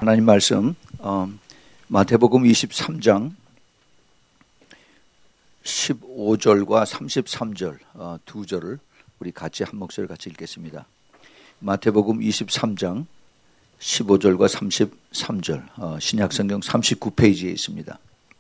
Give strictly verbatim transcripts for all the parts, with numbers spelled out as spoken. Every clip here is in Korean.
하나님 말씀 어, 마태복음 이십삼 장 십오 절과 삼십삼 절 어, 두 절을 우리 같이 한 목소리 같이 읽겠습니다. 마태복음 이십삼 장 십오 절과 삼십삼 절 어, 신약성경 삼십구 페이지에 있습니다.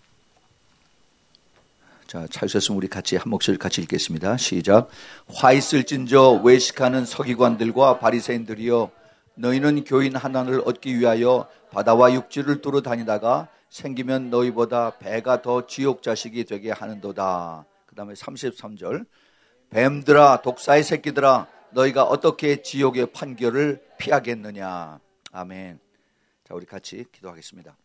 자, 찾으셨으면 우리 같이 한 목소리 같이 읽겠습니다. 시작. 화 있을진저 외식하는 서기관들과 바리새인들이여, 너희는 교인 하나를 얻기 위하여 바다와 육지를 뚫어 다니다가 생기면 너희보다 배가 더 지옥 자식이 되게 하는도다. 그 다음에 삼십삼 절. 뱀들아, 독사의 새끼들아, 너희가 어떻게 지옥의 판결을 피하겠느냐. 아멘. 자, 우리 같이 기도하겠습니다.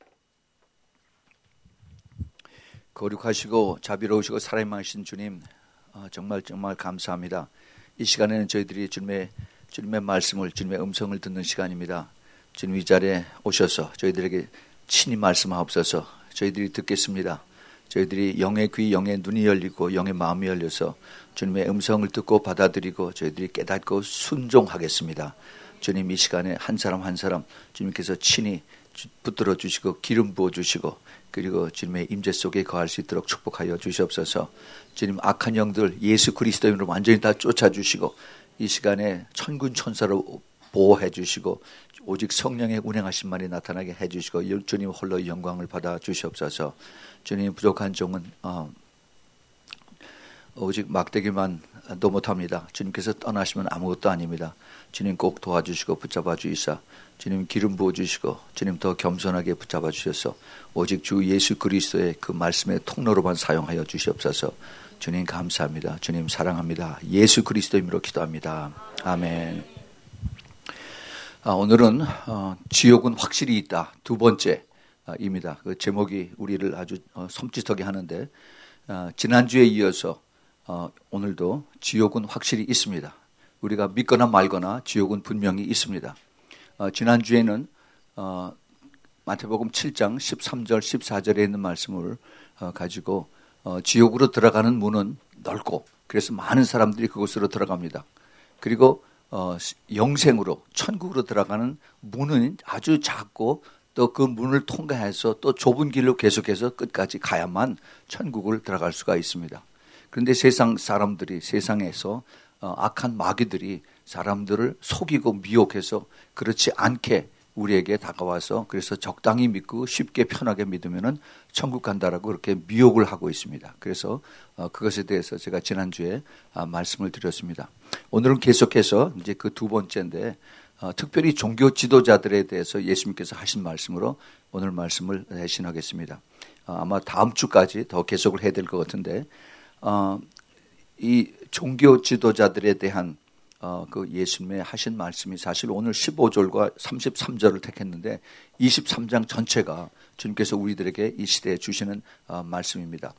거룩하시고 자비로우시고 사랑하신 주님, 정말 정말 감사합니다. 이 시간에는 저희들이 주님의 주님의 말씀을, 주님의 음성을 듣는 시간입니다. 주님 이 자리에 오셔서 저희들에게 친히 말씀하옵소서. 저희들이 듣겠습니다. 저희들이 영의 귀, 영의 눈이 열리고 영의 마음이 열려서 주님의 음성을 듣고 받아들이고 저희들이 깨닫고 순종하겠습니다. 주님 이 시간에 한 사람 한 사람 주님께서 친히 붙들어 주시고 기름 부어 주시고 그리고 주님의 임재 속에 거할 수 있도록 축복하여 주시옵소서. 주님 악한 영들 예수 그리스도 이름으로 완전히 다 쫓아주시고 이 시간에 천군 천사로 보호해 주시고 오직 성령의 운행하신 말이 나타나게 해 주시고 주님 홀로 영광을 받아 주시옵소서. 주님 부족한 종은 어, 오직 막대기만도 못합니다. 주님께서 떠나시면 아무것도 아닙니다. 주님 꼭 도와주시고 붙잡아 주시사 주님 기름 부어주시고 주님 더 겸손하게 붙잡아 주셔서 오직 주 예수 그리스도의 그 말씀의 통로로만 사용하여 주시옵소서. 주님 감사합니다. 주님 사랑합니다. 예수 그리스도 이름으로 기도합니다. 아멘. 아, 오늘은 어, 지옥은 확실히 있다. 두 번째입니다. 그 제목이 우리를 아주 어, 섬찟하게 하는데 어, 지난주에 이어서 어, 오늘도 지옥은 확실히 있습니다. 우리가 믿거나 말거나 지옥은 분명히 있습니다. 어, 지난주에는 어, 마태복음 칠 장 십삼 절 십사 절에 있는 말씀을 어, 가지고 어, 지옥으로 들어가는 문은 넓고 그래서 많은 사람들이 그곳으로 들어갑니다. 그리고 어, 영생으로 천국으로 들어가는 문은 아주 작고 또 그 문을 통과해서 또 좁은 길로 계속해서 끝까지 가야만 천국을 들어갈 수가 있습니다. 그런데 세상 사람들이 세상에서 어, 악한 마귀들이 사람들을 속이고 미혹해서 그렇지 않게 우리에게 다가와서 그래서 적당히 믿고 쉽게 편하게 믿으면은 천국 간다라고 그렇게 미혹을 하고 있습니다. 그래서 어, 그것에 대해서 제가 지난주에 아, 말씀을 드렸습니다. 오늘은 계속해서 이제 그 두 번째인데 어, 특별히 종교 지도자들에 대해서 예수님께서 하신 말씀으로 오늘 말씀을 대신하겠습니다. 어, 아마 다음 주까지 더 계속을 해야 될 것 같은데 어, 이 종교 지도자들에 대한 어, 그 예수님의 하신 말씀이 사실 오늘 십오 절과 삼십삼 절을 택했는데 이십삼 장 전체가 주님께서 우리들에게 이 시대에 주시는 어, 말씀입니다.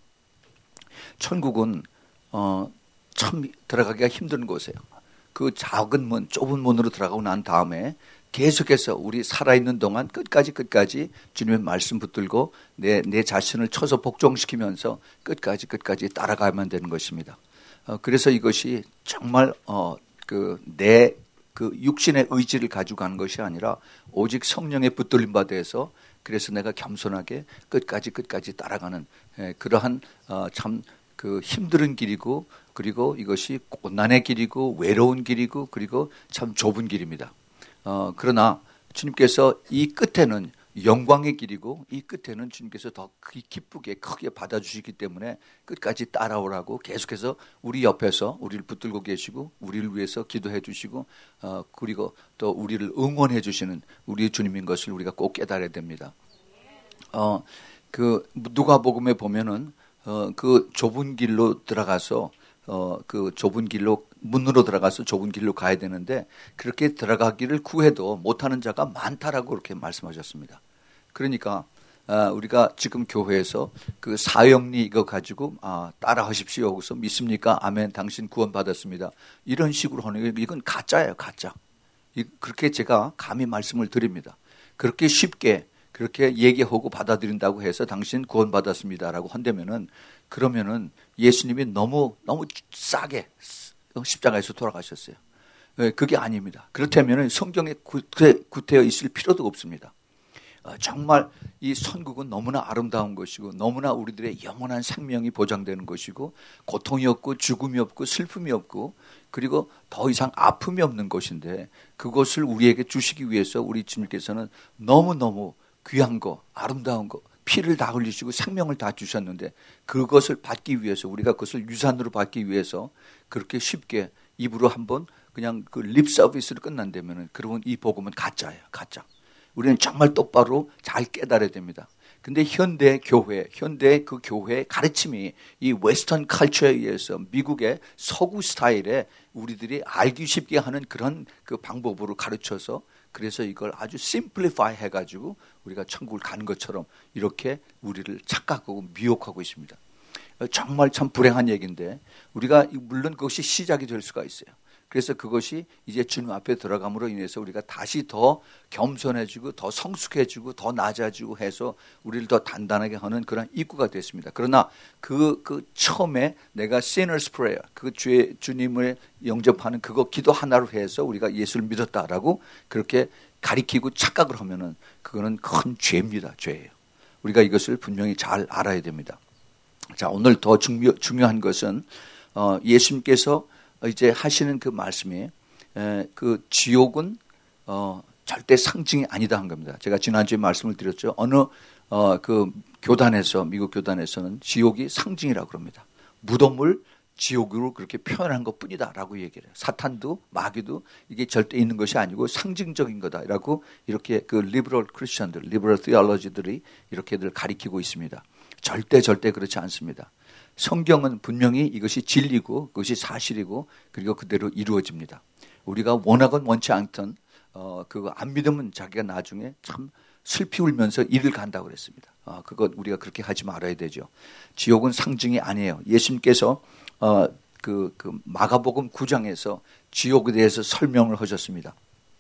천국은 어, 참 들어가기가 힘든 곳이에요. 그 작은 문, 좁은 문으로 들어가고 난 다음에 계속해서 우리 살아있는 동안 끝까지 끝까지 주님의 말씀 붙들고 내, 내 자신을 쳐서 복종시키면서 끝까지 끝까지 따라가야만 되는 것입니다. 어, 그래서 이것이 정말 어, 그 내 그 육신의 의지를 가지고 가는 것이 아니라 오직 성령의 붙들림 받아서 그래서 내가 겸손하게 끝까지 끝까지 따라가는 예, 그러한 어, 참 그 힘든 길이고 그리고 이것이 고난의 길이고 외로운 길이고 그리고 참 좁은 길입니다. 어, 그러나 주님께서 이 끝에는 영광의 길이고 이 끝에는 주님께서 더 기쁘게 크게 받아주시기 때문에 끝까지 따라오라고 계속해서 우리 옆에서 우리를 붙들고 계시고 우리를 위해서 기도해 주시고 어, 그리고 또 우리를 응원해 주시는 우리 주님인 것을 우리가 꼭 깨달아야 됩니다. 어, 그 누가복음에 보면은 어, 그 좁은 길로 들어가서 어, 그 좁은 길로 문으로 들어가서 좁은 길로 가야 되는데 그렇게 들어가기를 구해도 못하는 자가 많다라고 그렇게 말씀하셨습니다. 그러니까 아, 우리가 지금 교회에서 그 사형리 이거 가지고 아, 따라하십시오. 그래서 믿습니까? 아멘. 당신 구원 받았습니다. 이런 식으로 하는 게 이건 가짜예요, 가짜. 이, 그렇게 제가 감히 말씀을 드립니다. 그렇게 쉽게 그렇게 얘기하고 받아들인다고 해서 당신 구원 받았습니다라고 한다면은 그러면은 예수님이 너무 너무 싸게 십자가에서 돌아가셨어요. 그게 아닙니다. 그렇다면 성경에 구태, 구태여 있을 필요도 없습니다. 어, 정말 이 천국은 너무나 아름다운 것이고 너무나 우리들의 영원한 생명이 보장되는 것이고 고통이 없고 죽음이 없고 슬픔이 없고 그리고 더 이상 아픔이 없는 것인데 그것을 우리에게 주시기 위해서 우리 주님께서는 너무너무 귀한 거, 아름다운 거, 피를 다 흘리시고 생명을 다 주셨는데 그것을 받기 위해서 우리가 그것을 유산으로 받기 위해서 그렇게 쉽게 입으로 한번 그냥 그 립 서비스로 끝난다면은 그러면 이 복음은 가짜예요. 가짜. 우리는 정말 똑바로 잘 깨달아야 됩니다. 근데 현대 교회, 현대 그 교회의 가르침이 이 웨스턴 컬처에 의해서 미국의 서구 스타일에 우리들이 알기 쉽게 하는 그런 그 방법으로 가르쳐서 그래서 이걸 아주 심플리파이 해가지고 우리가 천국을 가는 것처럼 이렇게 우리를 착각하고 미혹하고 있습니다. 정말 참 불행한 얘기인데 우리가 물론 그것이 시작이 될 수가 있어요. 그래서 그것이 이제 주님 앞에 들어감으로 인해서 우리가 다시 더 겸손해지고 더 성숙해지고 더 낮아지고 해서 우리를 더 단단하게 하는 그런 입구가 됐습니다. 그러나 그, 그 처음에 내가 sinner's prayer, 그 주의, 주님을 영접하는 그거 기도 하나로 해서 우리가 예수를 믿었다라고 그렇게 가리키고 착각을 하면은 그거는 큰 죄입니다. 죄예요. 우리가 이것을 분명히 잘 알아야 됩니다. 자, 오늘 더 중요, 중요한 것은 어, 예수님께서 이제 하시는 그 말씀이 에, 그 지옥은 어, 절대 상징이 아니다 한 겁니다. 제가 지난주에 말씀을 드렸죠. 어느 어, 그 교단에서 미국 교단에서는 지옥이 상징이라고 그럽니다. 무덤을 지옥으로 그렇게 표현한 것뿐이다라고 얘기를 해요. 사탄도 마귀도 이게 절대 있는 것이 아니고 상징적인 거다라고 이렇게 그 리버럴 크리스천들, 리버럴 티올로지들이 이렇게들 가리키고 있습니다. 절대 절대 그렇지 않습니다. 성경은 분명히 이것이 진리고 그것이 사실이고 그리고 그대로 이루어집니다. 우리가 원하건 원치 않던 어, 그거 안 믿으면 자기가 나중에 참 슬피 울면서 이를 간다고 그랬습니다. 어, 그거 우리가 그렇게 하지 말아야 되죠. 지옥은 상징이 아니에요. 예수님께서 어, 그, 그 마가복음 구 장에서 지옥에 대해서 설명을 하셨습니다.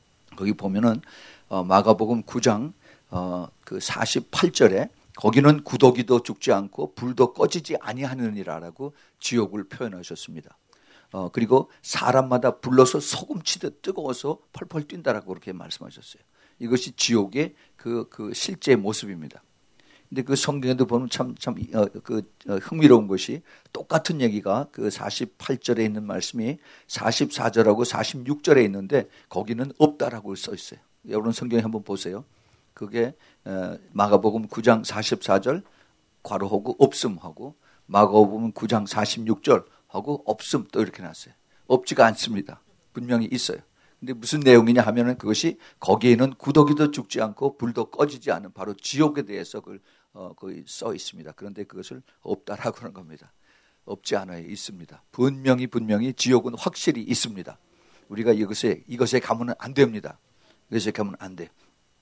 거기 보면은 어, 마가복음 구 장 어, 그 사십팔 절에 거기는 구더기도 죽지 않고 불도 꺼지지 아니하느니라라고 지옥을 표현하셨습니다. 어, 그리고 사람마다 불러서 소금치듯 뜨거워서 펄펄 뛴다라고 그렇게 말씀하셨어요. 이것이 지옥의 그, 그 실제 모습입니다. 근데 그 성경에도 보면 참, 참, 어, 그, 어, 흥미로운 것이 똑같은 얘기가 그 사십팔 절에 있는 말씀이 사십사 절하고 사십육 절에 있는데 거기는 없다라고 써 있어요. 여러분 성경에 한번 보세요. 그게 마가복음 구 장 사십사 절 괄호하고 없음하고 마가복음 구 장 사십육 절하고 없음 또 이렇게 놨어요. 없지가 않습니다. 분명히 있어요. 근데 무슨 내용이냐 하면은 그것이 거기에는 구더기도 죽지 않고 불도 꺼지지 않은 바로 지옥에 대해서 그걸 어, 거기 써 있습니다. 그런데 그것을 없다라고 하는 겁니다. 없지 않아요. 있습니다. 분명히 분명히 지옥은 확실히 있습니다. 우리가 이것에 이것에 가면은 안 됩니다. 이것에 가면 안 돼.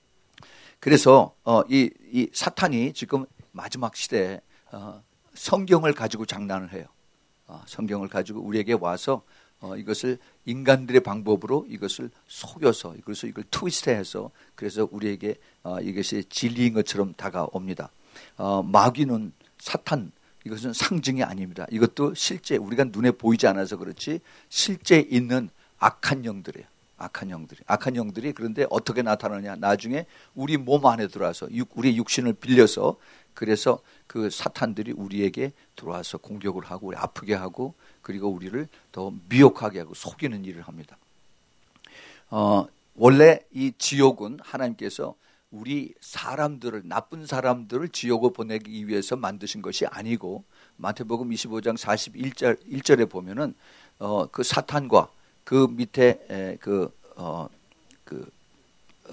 그래서 어, 이, 이 사탄이 지금 마지막 시대에 어, 성경을 가지고 장난을 해요. 어, 성경을 가지고 우리에게 와서 어, 이것을 인간들의 방법으로 이것을 속여서 이것을 이걸 트위스트해서 그래서 우리에게 어, 이것이 진리인 것처럼 다가옵니다. 어, 마귀는 사탄 이것은 상징이 아닙니다. 이것도 실제 우리가 눈에 보이지 않아서 그렇지 실제 있는 악한 영들이에요. 악한 영들이. 악한 영들이 그런데 어떻게 나타나냐. 나중에 우리 몸 안에 들어와서 우리 육신을 빌려서 그래서 그 사탄들이 우리에게 들어와서 공격을 하고 우리 아프게 하고 그리고 우리를 더 미혹하게 하고 속이는 일을 합니다. 어, 원래 이 지옥은 하나님께서 우리 사람들을 나쁜 사람들을 지옥으로 보내기 위해서 만드신 것이 아니고 마태복음 이십오 장 사십일 절 일 절에 보면은 어, 그 사탄과 그 밑에 에, 그, 어, 그 어,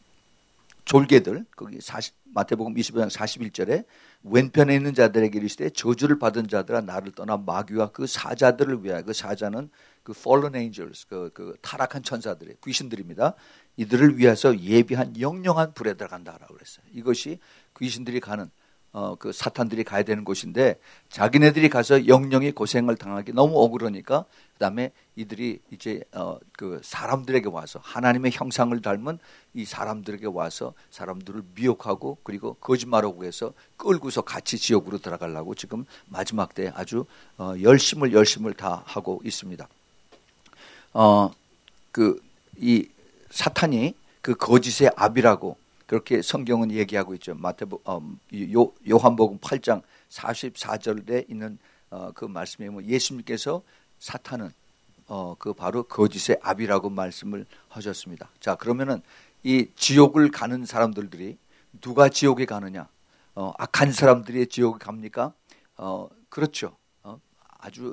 졸개들 거기 사십, 마태복음 이십오 장 사십일 절에 왼편에 있는 자들에게 이르시되 저주를 받은 자들아 나를 떠나 마귀와 그 사자들을 위하여 그 사자는 그 fallen angels 그, 그 타락한 천사들의 귀신들입니다. 이들을 위해서 예비한 영영한 불에 들어간다라고 그랬어요. 이것이 귀신들이 가는 어, 그 사탄들이 가야 되는 곳인데 자기네들이 가서 영영이 고생을 당하기 너무 억울하니까 그다음에 이들이 이제 어, 그 사람들에게 와서 하나님의 형상을 닮은 이 사람들에게 와서 사람들을 미혹하고 그리고 거짓말하고 해서 끌고서 같이 지옥으로 들어가려고 지금 마지막 때 아주 어, 열심을 열심을 다 하고 있습니다. 어, 그 이 사탄이 그 거짓의 압이라고 그렇게 성경은 얘기하고 있죠. 마태복 어, 요 요한복음 팔 장 사십사 절에 있는 어, 그 말씀에 뭐 예수님께서 사탄은 어, 그 바로 거짓의 아비라고 말씀을 하셨습니다. 자, 그러면은 이 지옥을 가는 사람들이 누가 지옥에 가느냐? 어, 악한 사람들이 지옥에 갑니까? 어, 그렇죠. 어, 아주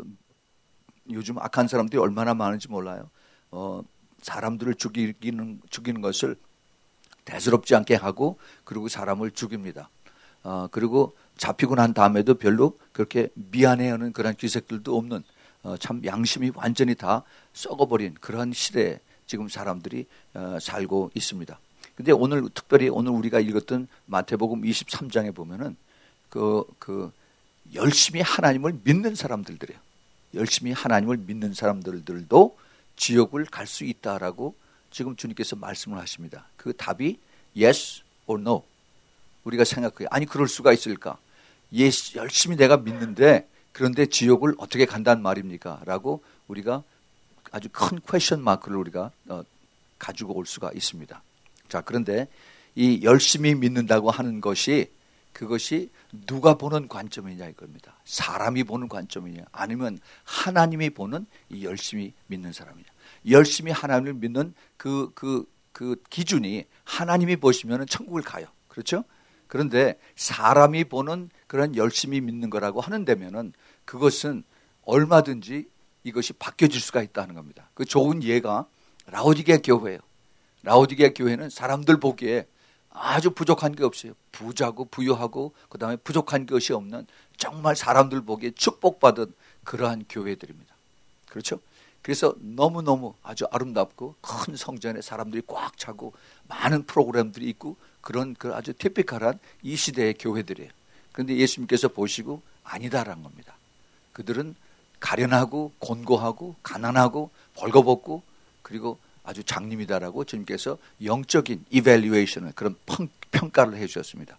요즘 악한 사람들이 얼마나 많은지 몰라요. 어, 사람들을 죽이는 죽이는 것을 대수롭지 않게 하고 그리고 사람을 죽입니다. 어, 그리고 잡히고 난 다음에도 별로 그렇게 미안해하는 그런 기색들도 없는 어, 참 양심이 완전히 다 썩어버린 그런 시대에 지금 사람들이 어, 살고 있습니다. 근데 오늘 특별히 오늘 우리가 읽었던 마태복음 이십삼 장에 보면은 그, 그 열심히 하나님을 믿는 사람들이래요. 열심히 하나님을 믿는 사람들도 지옥을 갈 수 있다라고 지금 주님께서 말씀을 하십니다. 그 답이 yes or no. 우리가 생각해요. 아니 그럴 수가 있을까? yes, 열심히 내가 믿는데 그런데 지옥을 어떻게 간단 말입니까? 라고 우리가 아주 큰 퀘스천 마크를 우리가 어, 가지고 올 수가 있습니다. 자, 그런데 이 열심히 믿는다고 하는 것이 그것이 누가 보는 관점이냐 이겁니다. 사람이 보는 관점이냐 아니면 하나님이 보는 이 열심히 믿는 사람이냐. 열심히 하나님을 믿는 그, 그, 그 기준이 하나님이 보시면 천국을 가요. 그렇죠? 그런데 사람이 보는 그런 열심히 믿는 거라고 하는 데면은 그것은 얼마든지 이것이 바뀌어질 수가 있다는 겁니다. 그 좋은 예가 라오디게아 교회예요. 라오디게아 교회는 사람들 보기에 아주 부족한 게 없어요. 부자고 부유하고 그 다음에 부족한 것이 없는 정말 사람들 보기에 축복받은 그러한 교회들입니다. 그렇죠? 그래서 너무너무 아주 아름답고 큰 성전에 사람들이 꽉 차고 많은 프로그램들이 있고 그런 그 아주 티피컬한 이 시대의 교회들이에요. 그런데 예수님께서 보시고 아니다라는 겁니다. 그들은 가련하고 곤고하고 가난하고 벌거벗고 그리고 아주 장님이다라고 주님께서 영적인 이밸류에이션을 그런 평가를 해 주셨습니다.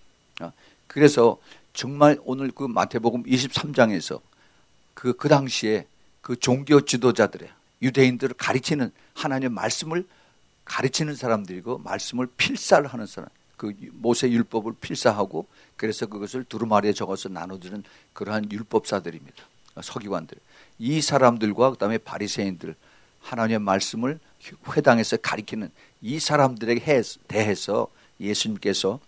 그래서 정말 오늘 그 마태복음 이십삼 장에서 그, 그 당시에 그 종교 지도자들의 유대인들을 가르치는 하나님의 말씀을 가르치는 사람들이고 말씀을 필사를 하는 사람, 그 모세 율법을 필사하고 그래서 그것을 두루마리에 적어서 나눠주는 그러한 율법사들입니다. 서기관들. 이 사람들과 그다음에 바리새인들 하나님의 말씀을 회당에서 가리키는 이 사람들에게 대해서 예수님께서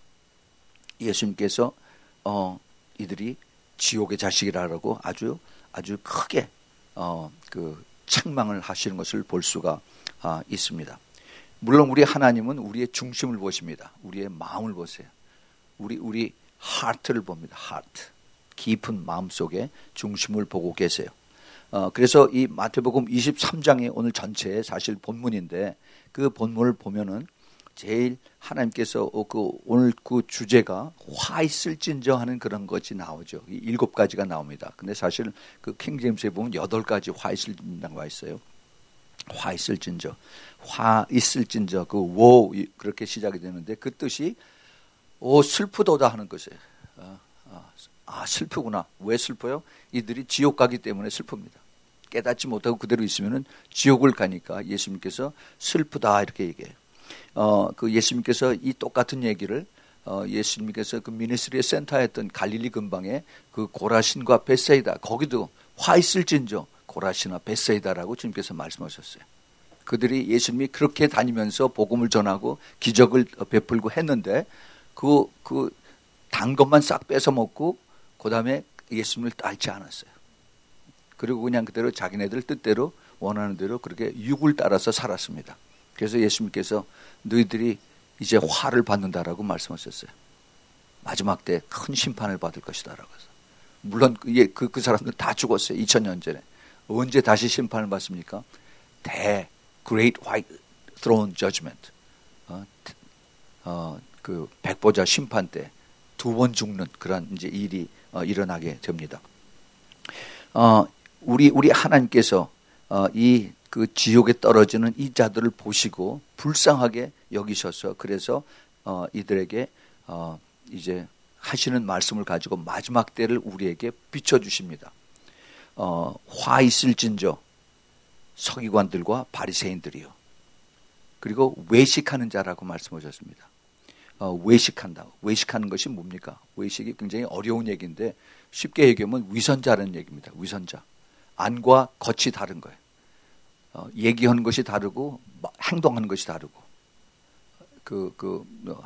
예수님께서 어 이들이 지옥의 자식이라고 아주 아주 크게 어 그 책망을 하시는 것을 볼 수가 아, 있습니다. 물론 우리 하나님은 우리의 중심을 보십니다. 우리의 마음을 보세요. 우리 우리 하트를 봅니다. 하트. 깊은 마음 속에 중심을 보고 계세요. 어, 그래서 이 마태복음 이십삼 장이 오늘 전체의 사실 본문인데 그 본문을 보면은 제일 하나님께서 그 오늘 그 주제가 화 있을진저 하는 그런 것이 나오죠. 이 일곱 가지가 나옵니다. 근데 사실 그 킹제임스에 보면 여덟 가지 화 있을진저가 있어요. 화 있을진저, 화 있을진저 그 워 그렇게 시작이 되는데 그 뜻이 오 슬프도다 하는 것이에요. 아, 아, 아 슬프구나. 왜 슬퍼요? 이들이 지옥 가기 때문에 슬픕니다. 깨닫지 못하고 그대로 있으면은 지옥을 가니까 예수님께서 슬프다 이렇게 얘기해요. 어, 그 예수님께서 이 똑같은 얘기를 어, 예수님께서 그 미니스트리 센터했던 갈릴리 근방에 그 고라신과 벳사이다 거기도 화 있을진저 고라신과 벳사이다라고 주님께서 말씀하셨어요. 그들이 예수님이 그렇게 다니면서 복음을 전하고 기적을 베풀고 했는데 그, 그 단 것만 싹 뺏어 먹고 그 다음에 예수님을 따르지 않았어요. 그리고 그냥 그대로 자기네들 뜻대로 원하는 대로 그렇게 육을 따라서 살았습니다. 그래서 예수님께서 너희들이 이제 화를 받는다라고 말씀하셨어요. 마지막 때 큰 심판을 받을 것이다라고 해서. 물론 그, 그 사람들 다 죽었어요. 이천 년 전에. 언제 다시 심판을 받습니까? 대 Great White Throne Judgment. 어, 어, 그 백보자 심판 때 두 번 죽는 그런 이제 일이 어, 일어나게 됩니다. 어, 우리 우리 하나님께서 어, 이 그 지옥에 떨어지는 이 자들을 보시고 불쌍하게 여기셔서 그래서 어, 이들에게 어, 이제 하시는 말씀을 가지고 마지막 때를 우리에게 비춰주십니다. 어, 화 있을진저 서기관들과 바리새인들이요. 그리고 외식하는 자라고 말씀하셨습니다. 어, 외식한다. 외식하는 것이 뭡니까? 외식이 굉장히 어려운 얘기인데 쉽게 얘기하면 위선자라는 얘기입니다. 위선자. 안과 겉이 다른 거예요. 어, 얘기하는 것이 다르고 행동하는 것이 다르고. 그, 그,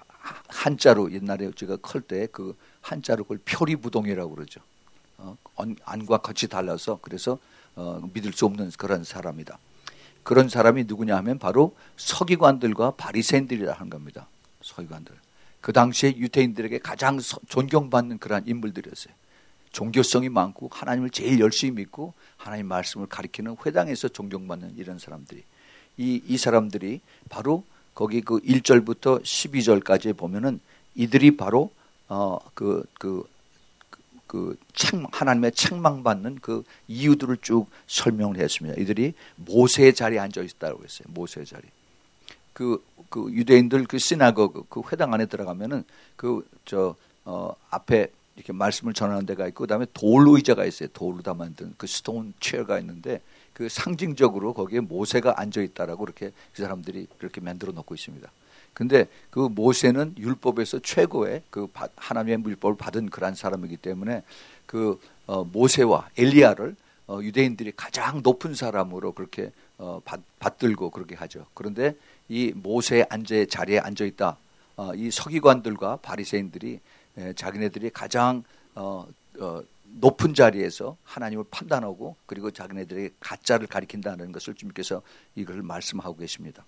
한자로 옛날에 제가 클 때 그 한자로 그걸 표리부동이라고 그러죠. 어, 안과 겉이 달라서 그래서 어, 믿을 수 없는 그런 사람이다. 그런 사람이 누구냐 하면 바로 서기관들과 바리새인들이라 하는 겁니다. 서기관들. 그 당시에 유대인들에게 가장 존경받는 그러한 인물들이었어요. 종교성이 많고 하나님을 제일 열심히 믿고 하나님 말씀을 가리키는 회당에서 존경받는 이런 사람들이. 이, 이 사람들이 바로 거기 그 일 절부터 십이 절까지 보면은 이들이 바로 어, 그, 그, 그 책, 하나님의 책망받는 그 이유들을 쭉 설명을 했습니다. 이들이 모세의 자리에 앉아 있다고 했어요. 모세의 자리. 그, 그 유대인들 그 시나고그 그 회당 안에 들어가면은 그 저 어, 앞에 이렇게 말씀을 전하는 데가 있고 그다음에 돌 의자가 있어요. 돌로 다 만든 그 스톤 체어가 있는데 그 상징적으로 거기에 모세가 앉아 있다라고 그렇게 그 사람들이 그렇게 만들어 놓고 있습니다. 근데 그 모세는 율법에서 최고의 그 하나님의 율법을 받은 그런 사람이기 때문에 그 어, 모세와 엘리야를 어, 유대인들이 가장 높은 사람으로 그렇게 어, 받, 받들고 그렇게 하죠. 그런데 이 모세의 앉아 자리에 앉아 있다. 어, 이 서기관들과 바리새인들이 에, 자기네들이 가장 어, 어, 높은 자리에서 하나님을 판단하고 그리고 자기네들이 가짜를 가리킨다는 것을 주님께서 이걸 말씀하고 계십니다.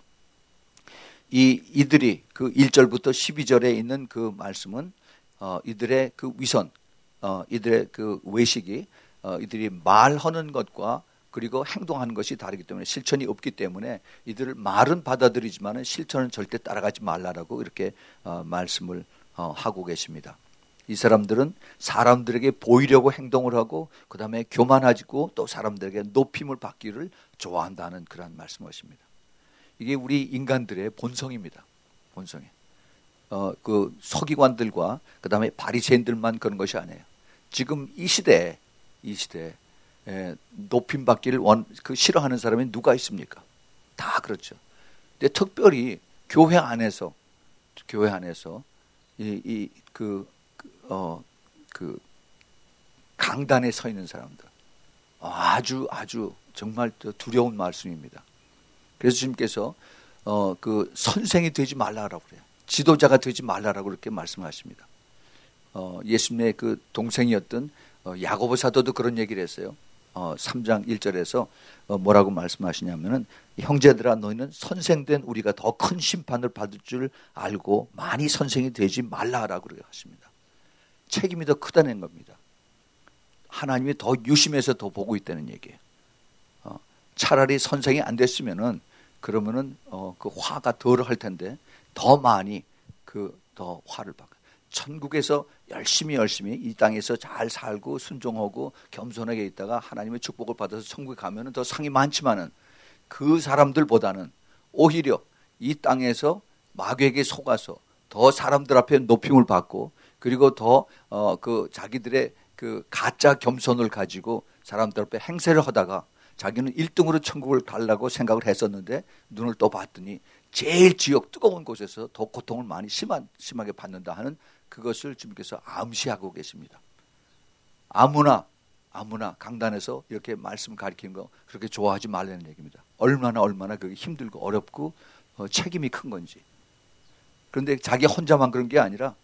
이 이들이 그 일 절부터 십이 절에 있는 그 말씀은 어, 이들의 그 위선, 어, 이들의 그 외식이 어, 이들이 말하는 것과 그리고 행동하는 것이 다르기 때문에 실천이 없기 때문에 이들을 말은 받아들이지만 실천은 절대 따라가지 말라라고 이렇게 어, 말씀을 어, 하고 계십니다. 이 사람들은 사람들에게 보이려고 행동을 하고 그 다음에 교만하고 또 사람들에게 높임을 받기를 좋아한다는 그런 말씀이십니다. 이게 우리 인간들의 본성입니다. 본성이. 어, 그 서기관들과 그 다음에 바리새인들만 그런 것이 아니에요. 지금 이 시대에 이 시대에 에, 높임 받기를 원, 그 싫어하는 사람이 누가 있습니까? 다 그렇죠. 근데 특별히 교회 안에서 교회 안에서 이, 이 그, 어, 그 강단에 서 있는 사람들 아주 아주 정말 두려운 말씀입니다. 그래서 주님께서 어, 그 선생이 되지 말라라고 그래요. 지도자가 되지 말라라고 그렇게 말씀하십니다. 어, 예수님의 그 동생이었던 어, 야고보 사도도 그런 얘기를 했어요. 어, 삼 장 일 절에서 어, 뭐라고 말씀하시냐면은 형제들아 너희는 선생된 우리가 더 큰 심판을 받을 줄 알고 많이 선생이 되지 말라라고 그렇게 하십니다. 책임이 더 크다는 겁니다. 하나님이 더 유심해서 더 보고 있다는 얘기예요. 어, 차라리 선생이 안 됐으면은 그러면은 어, 그 화가 덜 할 텐데 더 많이 그 더 화를 받고 천국에서 열심히 열심히 이 땅에서 잘 살고 순종하고 겸손하게 있다가 하나님의 축복을 받아서 천국에 가면은 더 상이 많지만은 그 사람들보다는 오히려 이 땅에서 마귀에게 속아서 더 사람들 앞에 높임을 받고 그리고 더 어, 그 자기들의 그 가짜 겸손을 가지고 사람들 앞에 행세를 하다가 자기는 일 등으로 천국을 가려고 생각을 했었는데 눈을 또 봤더니 제일 지옥 뜨거운 곳에서 더 고통을 많이 심한, 심하게 받는다 하는 그것을 주님께서 암시하고 계십니다. 아무나 아무나 강단에서 이렇게 말씀 가리키는 거 그렇게 좋아하지 말라는 얘기입니다. 얼마나 얼마나 그게 힘들고 어렵고 어, 책임이 큰 건지. 그런데 자기 혼자만 그런 게 아니라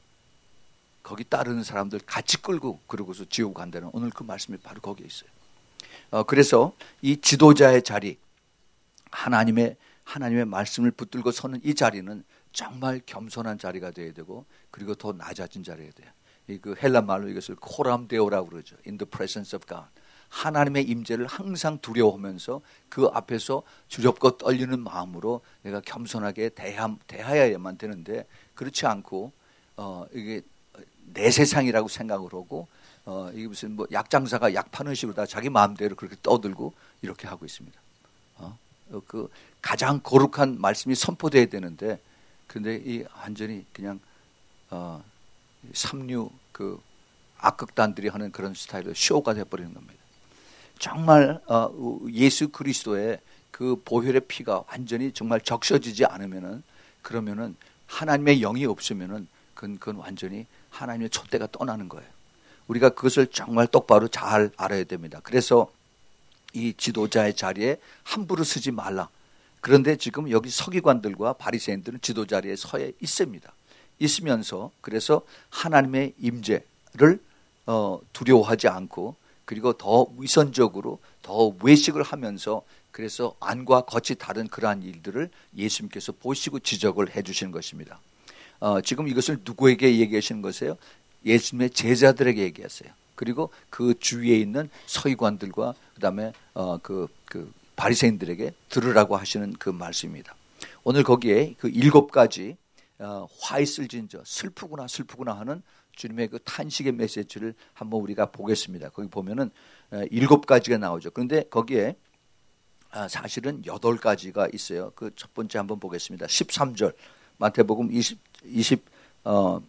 거기 따르는 사람들 같이 끌고 그러고서 지옥 간다는 오늘 그 말씀이 바로 거기에 있어요. 어, 그래서 이 지도자의 자리, 하나님의 하나님의 말씀을 붙들고 서는 이 자리는 정말 겸손한 자리가 되어야 되고 그리고 더 낮아진 자리가 돼요. 이 그 헬라 말로 이것을 코람 데오라고 그러죠. In the presence of God. 하나님의 임재를 항상 두려워하면서 그 앞에서 두렵고 떨리는 마음으로 내가 겸손하게 대하, 대하여야만 되는데 그렇지 않고 어, 이게 내 세상이라고 생각을 하고 어, 이게 무슨 뭐 약장사가 약 파는 식으로 다 자기 마음대로 그렇게 떠들고 이렇게 하고 있습니다. 어? 그 가장 거룩한 말씀이 선포돼야 되는데 근데 이 완전히 그냥 어, 삼류 그 악극단들이 하는 그런 스타일로 쇼가 돼버리는 겁니다. 정말 어, 예수 그리스도의 그 보혈의 피가 완전히 정말 적셔지지 않으면은 그러면은 하나님의 영이 없으면은 그건, 그건 완전히 하나님의 촛대가 떠나는 거예요. 우리가 그것을 정말 똑바로 잘 알아야 됩니다. 그래서 이 지도자의 자리에 함부로 서지 말라. 그런데 지금 여기 서기관들과 바리새인들은 지도 자리에 서 있습니다. 있으면서 그래서 하나님의 임재를 어, 두려워하지 않고 그리고 더 위선적으로 더 외식을 하면서 그래서 안과 겉이 다른 그러한 일들을 예수님께서 보시고 지적을 해 주시는 것입니다. 어, 지금 이것을 누구에게 얘기하시는 것이에요? 예수님의 제자들에게 얘기하세요. 그리고 그 주위에 있는 서기관들과 그다음에 어, 그, 그 바리새인들에게 들으라고 하시는 그 말씀입니다. 오늘 거기에 그 일곱 가지 어, 화 있을 진저 슬프구나 슬프구나 하는 주님의 그 탄식의 메시지를 한번 우리가 보겠습니다. 거기 보면은 어, 일곱 가지가 나오죠. 그런데 거기에 아, 사실은 여덟 가지가 있어요. 그 첫 번째 한번 보겠습니다. 십삼 절 마태복음 이십, 이십삼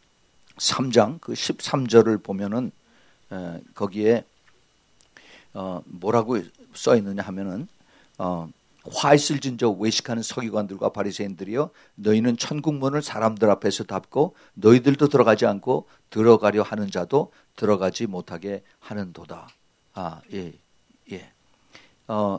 장 그 십삼 절을 보면은 에, 거기에 어, 뭐라고 써 있느냐 하면은 어, 화 있을진저 외식하는 서기관들과 바리새인들이여 너희는 천국문을 사람들 앞에서 닫고 너희들도 들어가지 않고 들어가려 하는 자도 들어가지 못하게 하는도다. 아, 예, 예. 어,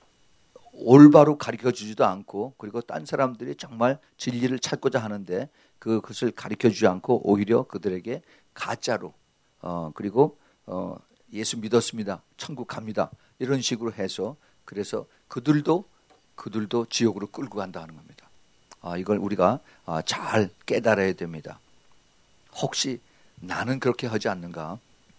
올바로 가르쳐 주지도 않고 그리고 딴 사람들이 정말 진리를 찾고자 하는데 그것을 가르쳐 주지 않고 오히려 그들에게 가짜로 어, 그리고 어, 예수 믿었습니다. 천국 갑니다. 이런 식으로 해서 그래서 그들도 그들도 지옥으로 끌고 간다는 겁니다. 아, 이걸 우리가 아, 잘 깨달아야 됩니다. 혹시 나는 그렇게 하지 않는가?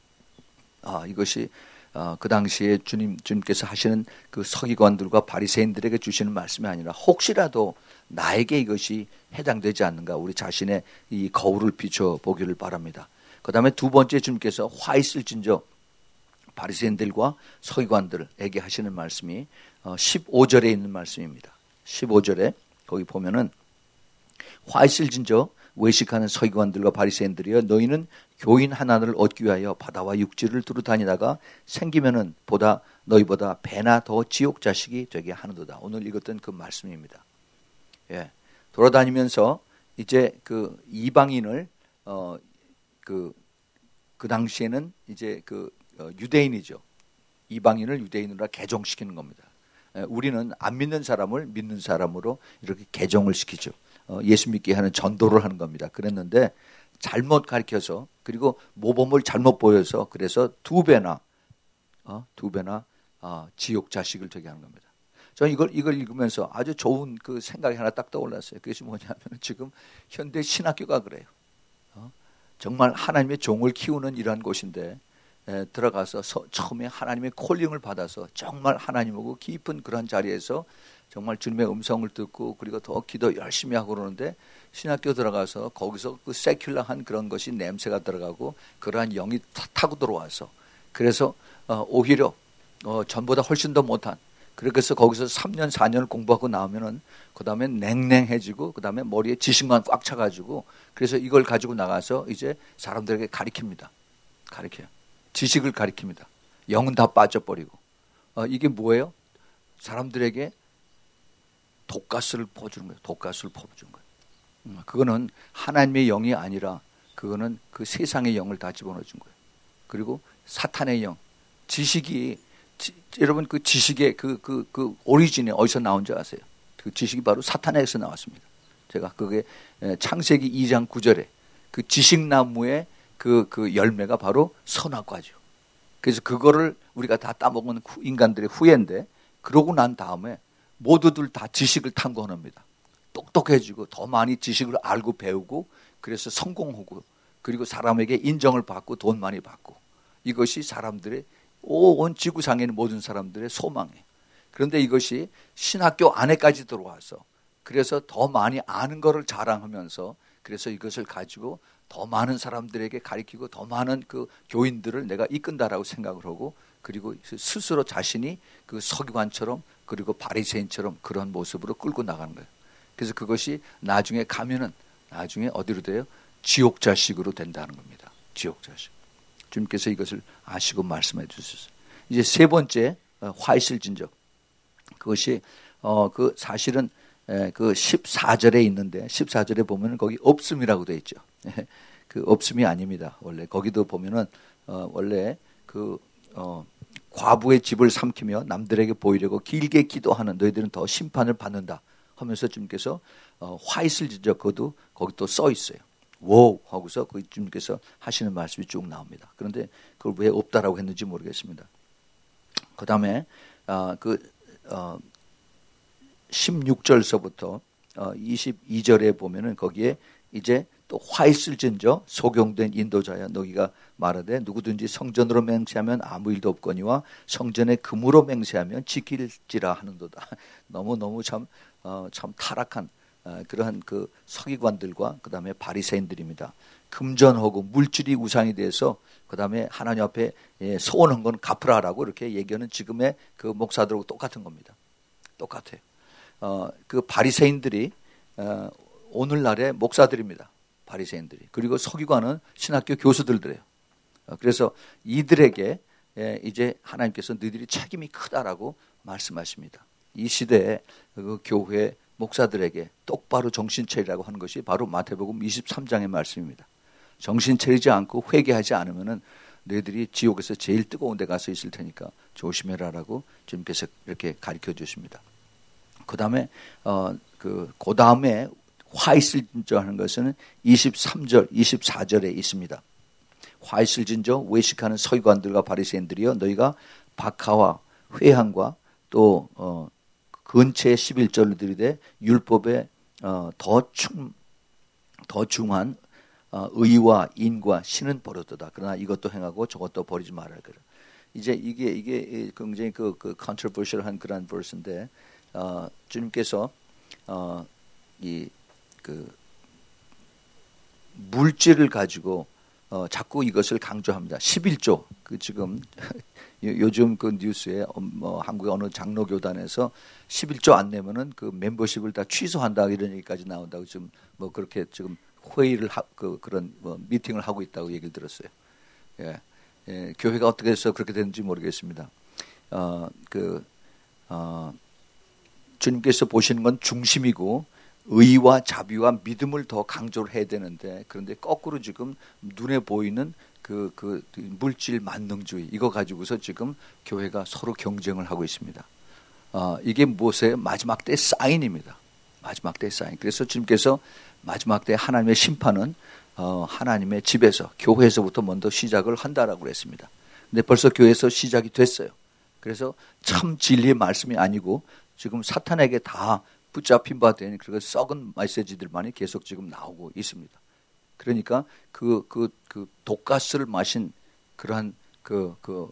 아, 이것이 아, 그 당시에 주님, 주님께서 하시는 그 서기관들과 바리새인들에게 주시는 말씀이 아니라 혹시라도 나에게 이것이 해당되지 않는가? 우리 자신의 이 거울을 비춰보기를 바랍니다. 그 다음에 두 번째 주님께서 화 있을진저 바리새인들과 서기관들에게 하시는 말씀이 십오 절에 있는 말씀입니다. 십오 절에 거기 보면은 화 있을진저 외식하는 서기관들과 바리새인들이여 너희는 교인 하나를 얻기 위하여 바다와 육지를 두루 다니다가 생기면은 보다 너희보다 배나 더 지옥 자식이 되게 하는도다. 오늘 읽었던 그 말씀입니다. 예, 돌아다니면서 이제 그 이방인을 어 그 그 당시에는 이제 그 어, 유대인이죠. 이방인을 유대인으로 개종시키는 겁니다. 예, 우리는 안 믿는 사람을 믿는 사람으로 이렇게 개종을 시키죠. 어, 예수 믿게 하는 전도를 하는 겁니다. 그랬는데 잘못 가르쳐서 그리고 모범을 잘못 보여서 그래서 두 배나 어, 두 배나 어, 지옥 자식을 되게 하는 겁니다. 저는 이걸 이걸 읽으면서 아주 좋은 그 생각이 하나 딱 떠올랐어요. 그것이 뭐냐면 지금 현대 신학교가 그래요. 어? 정말 하나님의 종을 키우는 이러한 곳인데 에, 들어가서 서, 처음에 하나님의 콜링을 받아서 정말 하나님하고 깊은 그런 자리에서 정말 주님의 음성을 듣고 그리고 더 기도 열심히 하고 그러는데 신학교 들어가서 거기서 그 세큘러한 그런 것이 냄새가 들어가고 그러한 영이 타, 타고 들어와서 그래서 어, 오히려 어, 전보다 훨씬 더 못한 그래서 거기서 삼 년 사 년을 공부하고 나오면은 그 다음에 냉랭해지고 그 다음에 머리에 지식만 꽉 차가지고 그래서 이걸 가지고 나가서 이제 사람들에게 가르칩니다. 가르쳐요. 지식을 가르칩니다. 영은 다 빠져버리고 어, 이게 뭐예요? 사람들에게 독가스를 퍼주는 거예요. 독가스를 퍼주는 거예요. 음, 그거는 하나님의 영이 아니라 그거는 그 세상의 영을 다 집어넣어준 거예요. 그리고 사탄의 영, 지식이 지, 여러분 그 지식의 그, 그, 그 오리진이 어디서 나온 줄 아세요? 그 지식이 바로 사탄에서 나왔습니다. 제가 그게 창세기 이 장 구 절에 그 지식나무의 그, 그 열매가 바로 선악과죠. 그래서 그거를 우리가 다 따먹은 인간들의 후예인데 그러고 난 다음에 모두들 다 지식을 탐구합니다. 똑똑해지고 더 많이 지식을 알고 배우고 그래서 성공하고 그리고 사람에게 인정을 받고 돈 많이 받고 이것이 사람들의 온 지구상에 있는 모든 사람들의 소망이에요. 그런데 이것이 신학교 안에까지 들어와서 그래서 더 많이 아는 것을 자랑하면서 그래서 이것을 가지고 더 많은 사람들에게 가르치고 더 많은 그 교인들을 내가 이끈다라고 생각을 하고 그리고 스스로 자신이 그 서기관처럼 그리고 바리새인처럼 그런 모습으로 끌고 나가는 거예요. 그래서 그것이 나중에 가면은 나중에 어디로 돼요? 지옥 자식으로 된다는 겁니다. 지옥 자식. 주님께서 이것을 아시고 말씀해 주셨어요. 이제 세 번째 화 있을 진적. 그것이 어 그 사실은 에, 그 십사 절에 있는데 십사 절에 보면은 거기 없음이라고 되어 있죠. 그 없음이 아닙니다. 원래 거기도 보면은 어, 원래 그 어, 과부의 집을 삼키며 남들에게 보이려고 길게 기도하는 너희들은 더 심판을 받는다 하면서 주님께서 어, 화이슬 진저 그것도 거기 또 써 있어요. 워 하고서 그 주님께서 하시는 말씀이 쭉 나옵니다. 그런데 그걸 왜 없다라고 했는지 모르겠습니다. 그 다음에 어, 그 어, 십육 절서부터 어, 이십이 절에 보면은 거기에 이제 또 화이슬진저 소경된 인도자야 너희가 말하되 누구든지 성전으로 맹세하면 아무 일도 없거니와 성전에 금으로 맹세하면 지킬지라 하는도다. 너무 너무 참 어, 참 타락한 어, 그러한 그 서기관들과 그 다음에 바리새인들입니다. 금전하고 물질이 우상이 돼서 그 다음에 하나님 앞에 예, 소원한 건 갚으라라고 이렇게 얘기하는 지금의 그 목사들하고 똑같은 겁니다. 똑같아요. 어, 그 바리새인들이 어, 오늘날의 목사들입니다. 바리새인들이. 그리고 서기관은 신학교 교수들이래요. 어, 그래서 이들에게 예, 이제 하나님께서 너희들이 책임이 크다라고 말씀하십니다. 이 시대에 그 교회 목사들에게 똑바로 정신 차리라고 하는 것이 바로 마태복음 이십삼 장의 말씀입니다. 정신 차리지 않고 회개하지 않으면은 너희들이 지옥에서 제일 뜨거운 데 가서 있을 테니까 조심해라라고 주님께서 이렇게 가르쳐 주십니다. 그 다음에 어, 그, 그 다음에 화이슬진저 하는 것은 이십삼 절, 이십사 절에 있습니다. 화이슬진저 외식하는 서기관들과 바리새인들이여 너희가 박하와 회항과 또 어, 근처의 십일 절을 들이되 율법에 어, 더, 충, 더 중한 어, 의와 인과 신은 버렸도다. 그러나 이것도 행하고 저것도 버리지 말아야 그래. 이제 이게 이게 굉장히 그, 그 controversial한 그런 verse인데 어, 주님께서 어, 이 그 물질을 가지고 어, 자꾸 이것을 강조합니다. 십일 조 그 지금 요즘 그 뉴스에 뭐 한국의 어느 장로교단에서 십일 조 안 내면은 그 멤버십을 다 취소한다 이런 얘기까지 나온다고 지금 뭐 그렇게 지금 회의를 하, 그 그런 뭐 미팅을 하고 있다고 얘기를 들었어요. 예, 예, 교회가 어떻게 해서 그렇게 되는지 모르겠습니다. 어, 그 어, 주님께서 보시는 건 중심이고 의와 자비와 믿음을 더 강조를 해야 되는데 그런데 거꾸로 지금 눈에 보이는 그, 그 물질 만능주의 이거 가지고서 지금 교회가 서로 경쟁을 하고 있습니다. 어, 이게 무엇의 마지막 때의 사인입니다. 마지막 때의 사인. 그래서 주님께서 마지막 때 하나님의 심판은 어, 하나님의 집에서 교회에서부터 먼저 시작을 한다라고 그랬습니다. 근데 벌써 교회에서 시작이 됐어요. 그래서 참 진리의 말씀이 아니고 지금 사탄에게 다 붙잡힌 바 된 그 썩은 메시지들만이 계속 지금 나오고 있습니다. 그러니까 그, 그, 그 독가스를 마신 그러한 그, 그,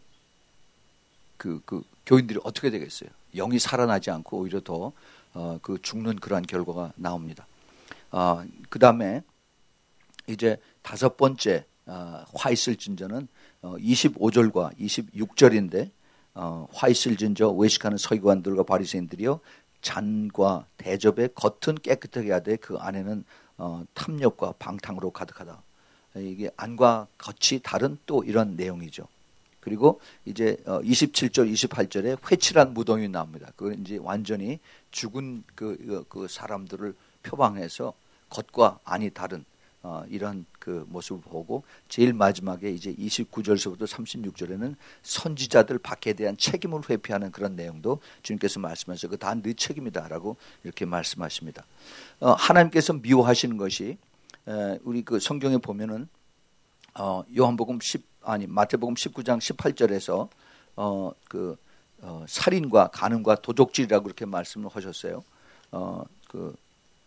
그, 그 교인들이 어떻게 되겠어요? 영이 살아나지 않고 오히려 더, 어, 그 죽는 그러한 결과가 나옵니다. 어, 그 다음에 이제 다섯 번째, 어, 화이슬 진저는 어, 이십오 절과 이십육 절인데, 어, 화이슬 진저 외식하는 서기관들과 바리새인들이요. 잔과 대접의 겉은 깨끗하게 하되 그 안에는 어, 탐욕과 방탕으로 가득하다. 이게 안과 겉이 다른 또 이런 내용이죠. 그리고 이제 어, 이십칠 절, 이십팔 절에 회칠한 무덤이 나옵니다. 그 이제 완전히 죽은 그, 그 사람들을 표방해서 겉과 안이 다른 어, 이런 그 모습을 보고 제일 마지막에 이제 이십구 절서부터 삼십육 절에는 선지자들 밖에 대한 책임을 회피하는 그런 내용도 주님께서 말씀하셔서 그 다 네 책임이다라고 이렇게 말씀하십니다. 어, 하나님께서 미워하시는 것이 에, 우리 그 성경에 보면은 어, 요한복음 십 아니 마태복음 십구 장 십팔 절에서 어, 그 어, 살인과 간음과 도적질이라고 그렇게 말씀을 하셨어요. 어, 그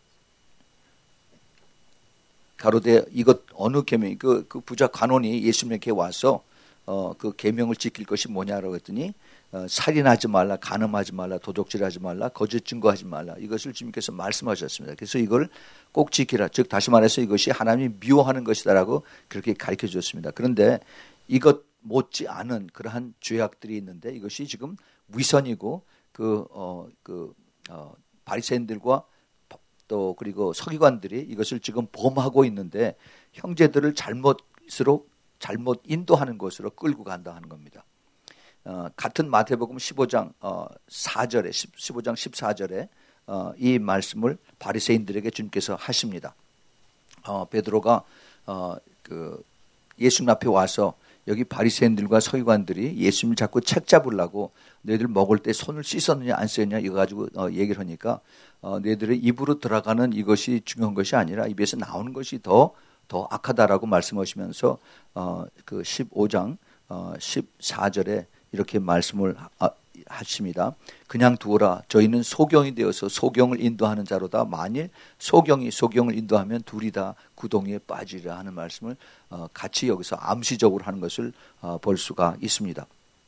가로되 이것 어느 계명 그, 그 부자 관원이 예수님에게 와서 어, 그 계명을 지킬 것이 뭐냐라고 했더니 어, 살인하지 말라, 간음하지 말라, 도적질하지 말라, 거짓 증거하지 말라 이것을 주님께서 말씀하셨습니다. 그래서 이걸 꼭 지키라. 즉 다시 말해서 이것이 하나님이 미워하는 것이다라고 그렇게 가르쳐 주셨습니다. 그런데 이것 못지 않은 그러한 죄악들이 있는데 이것이 지금 위선이고 그, 어, 그 어, 바리새인들과 또 그리고 서기관들이 이것을 지금 범하고 있는데 형제들을 잘못으로 잘못 인도하는 것으로 끌고 간다 하는 겁니다. 어, 같은 마태복음 십오 장 어, 사 절에 십오 장 십사 절에 어, 이 말씀을 바리새인들에게 주님께서 하십니다. 어, 베드로가 어, 그 예수님 앞에 와서 여기 바리새인들과 서기관들이 예수님을 자꾸 책 잡으려고 너희들 먹을 때 손을 씻었느냐 안 씻었느냐 이거 가지고 어, 얘기를 하니까 어, 너희들의 입으로 들어가는 이것이 중요한 것이 아니라 입에서 나오는 것이 더, 더 악하다라고 말씀하시면서 어, 그 십오 장 어, 십사 절에 이렇게 말씀을 하, 하십니다. 그냥 두어라. 저희는 소경이 되어서 소경을 인도하는 자로다. 만일 소경이 소경을 인도하면 둘이 다 구덩이에 빠지리라 하는 말씀을 어, 같이 여기서 암시적으로 하는 것을 어, 볼 수가 있습니다.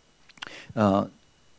어,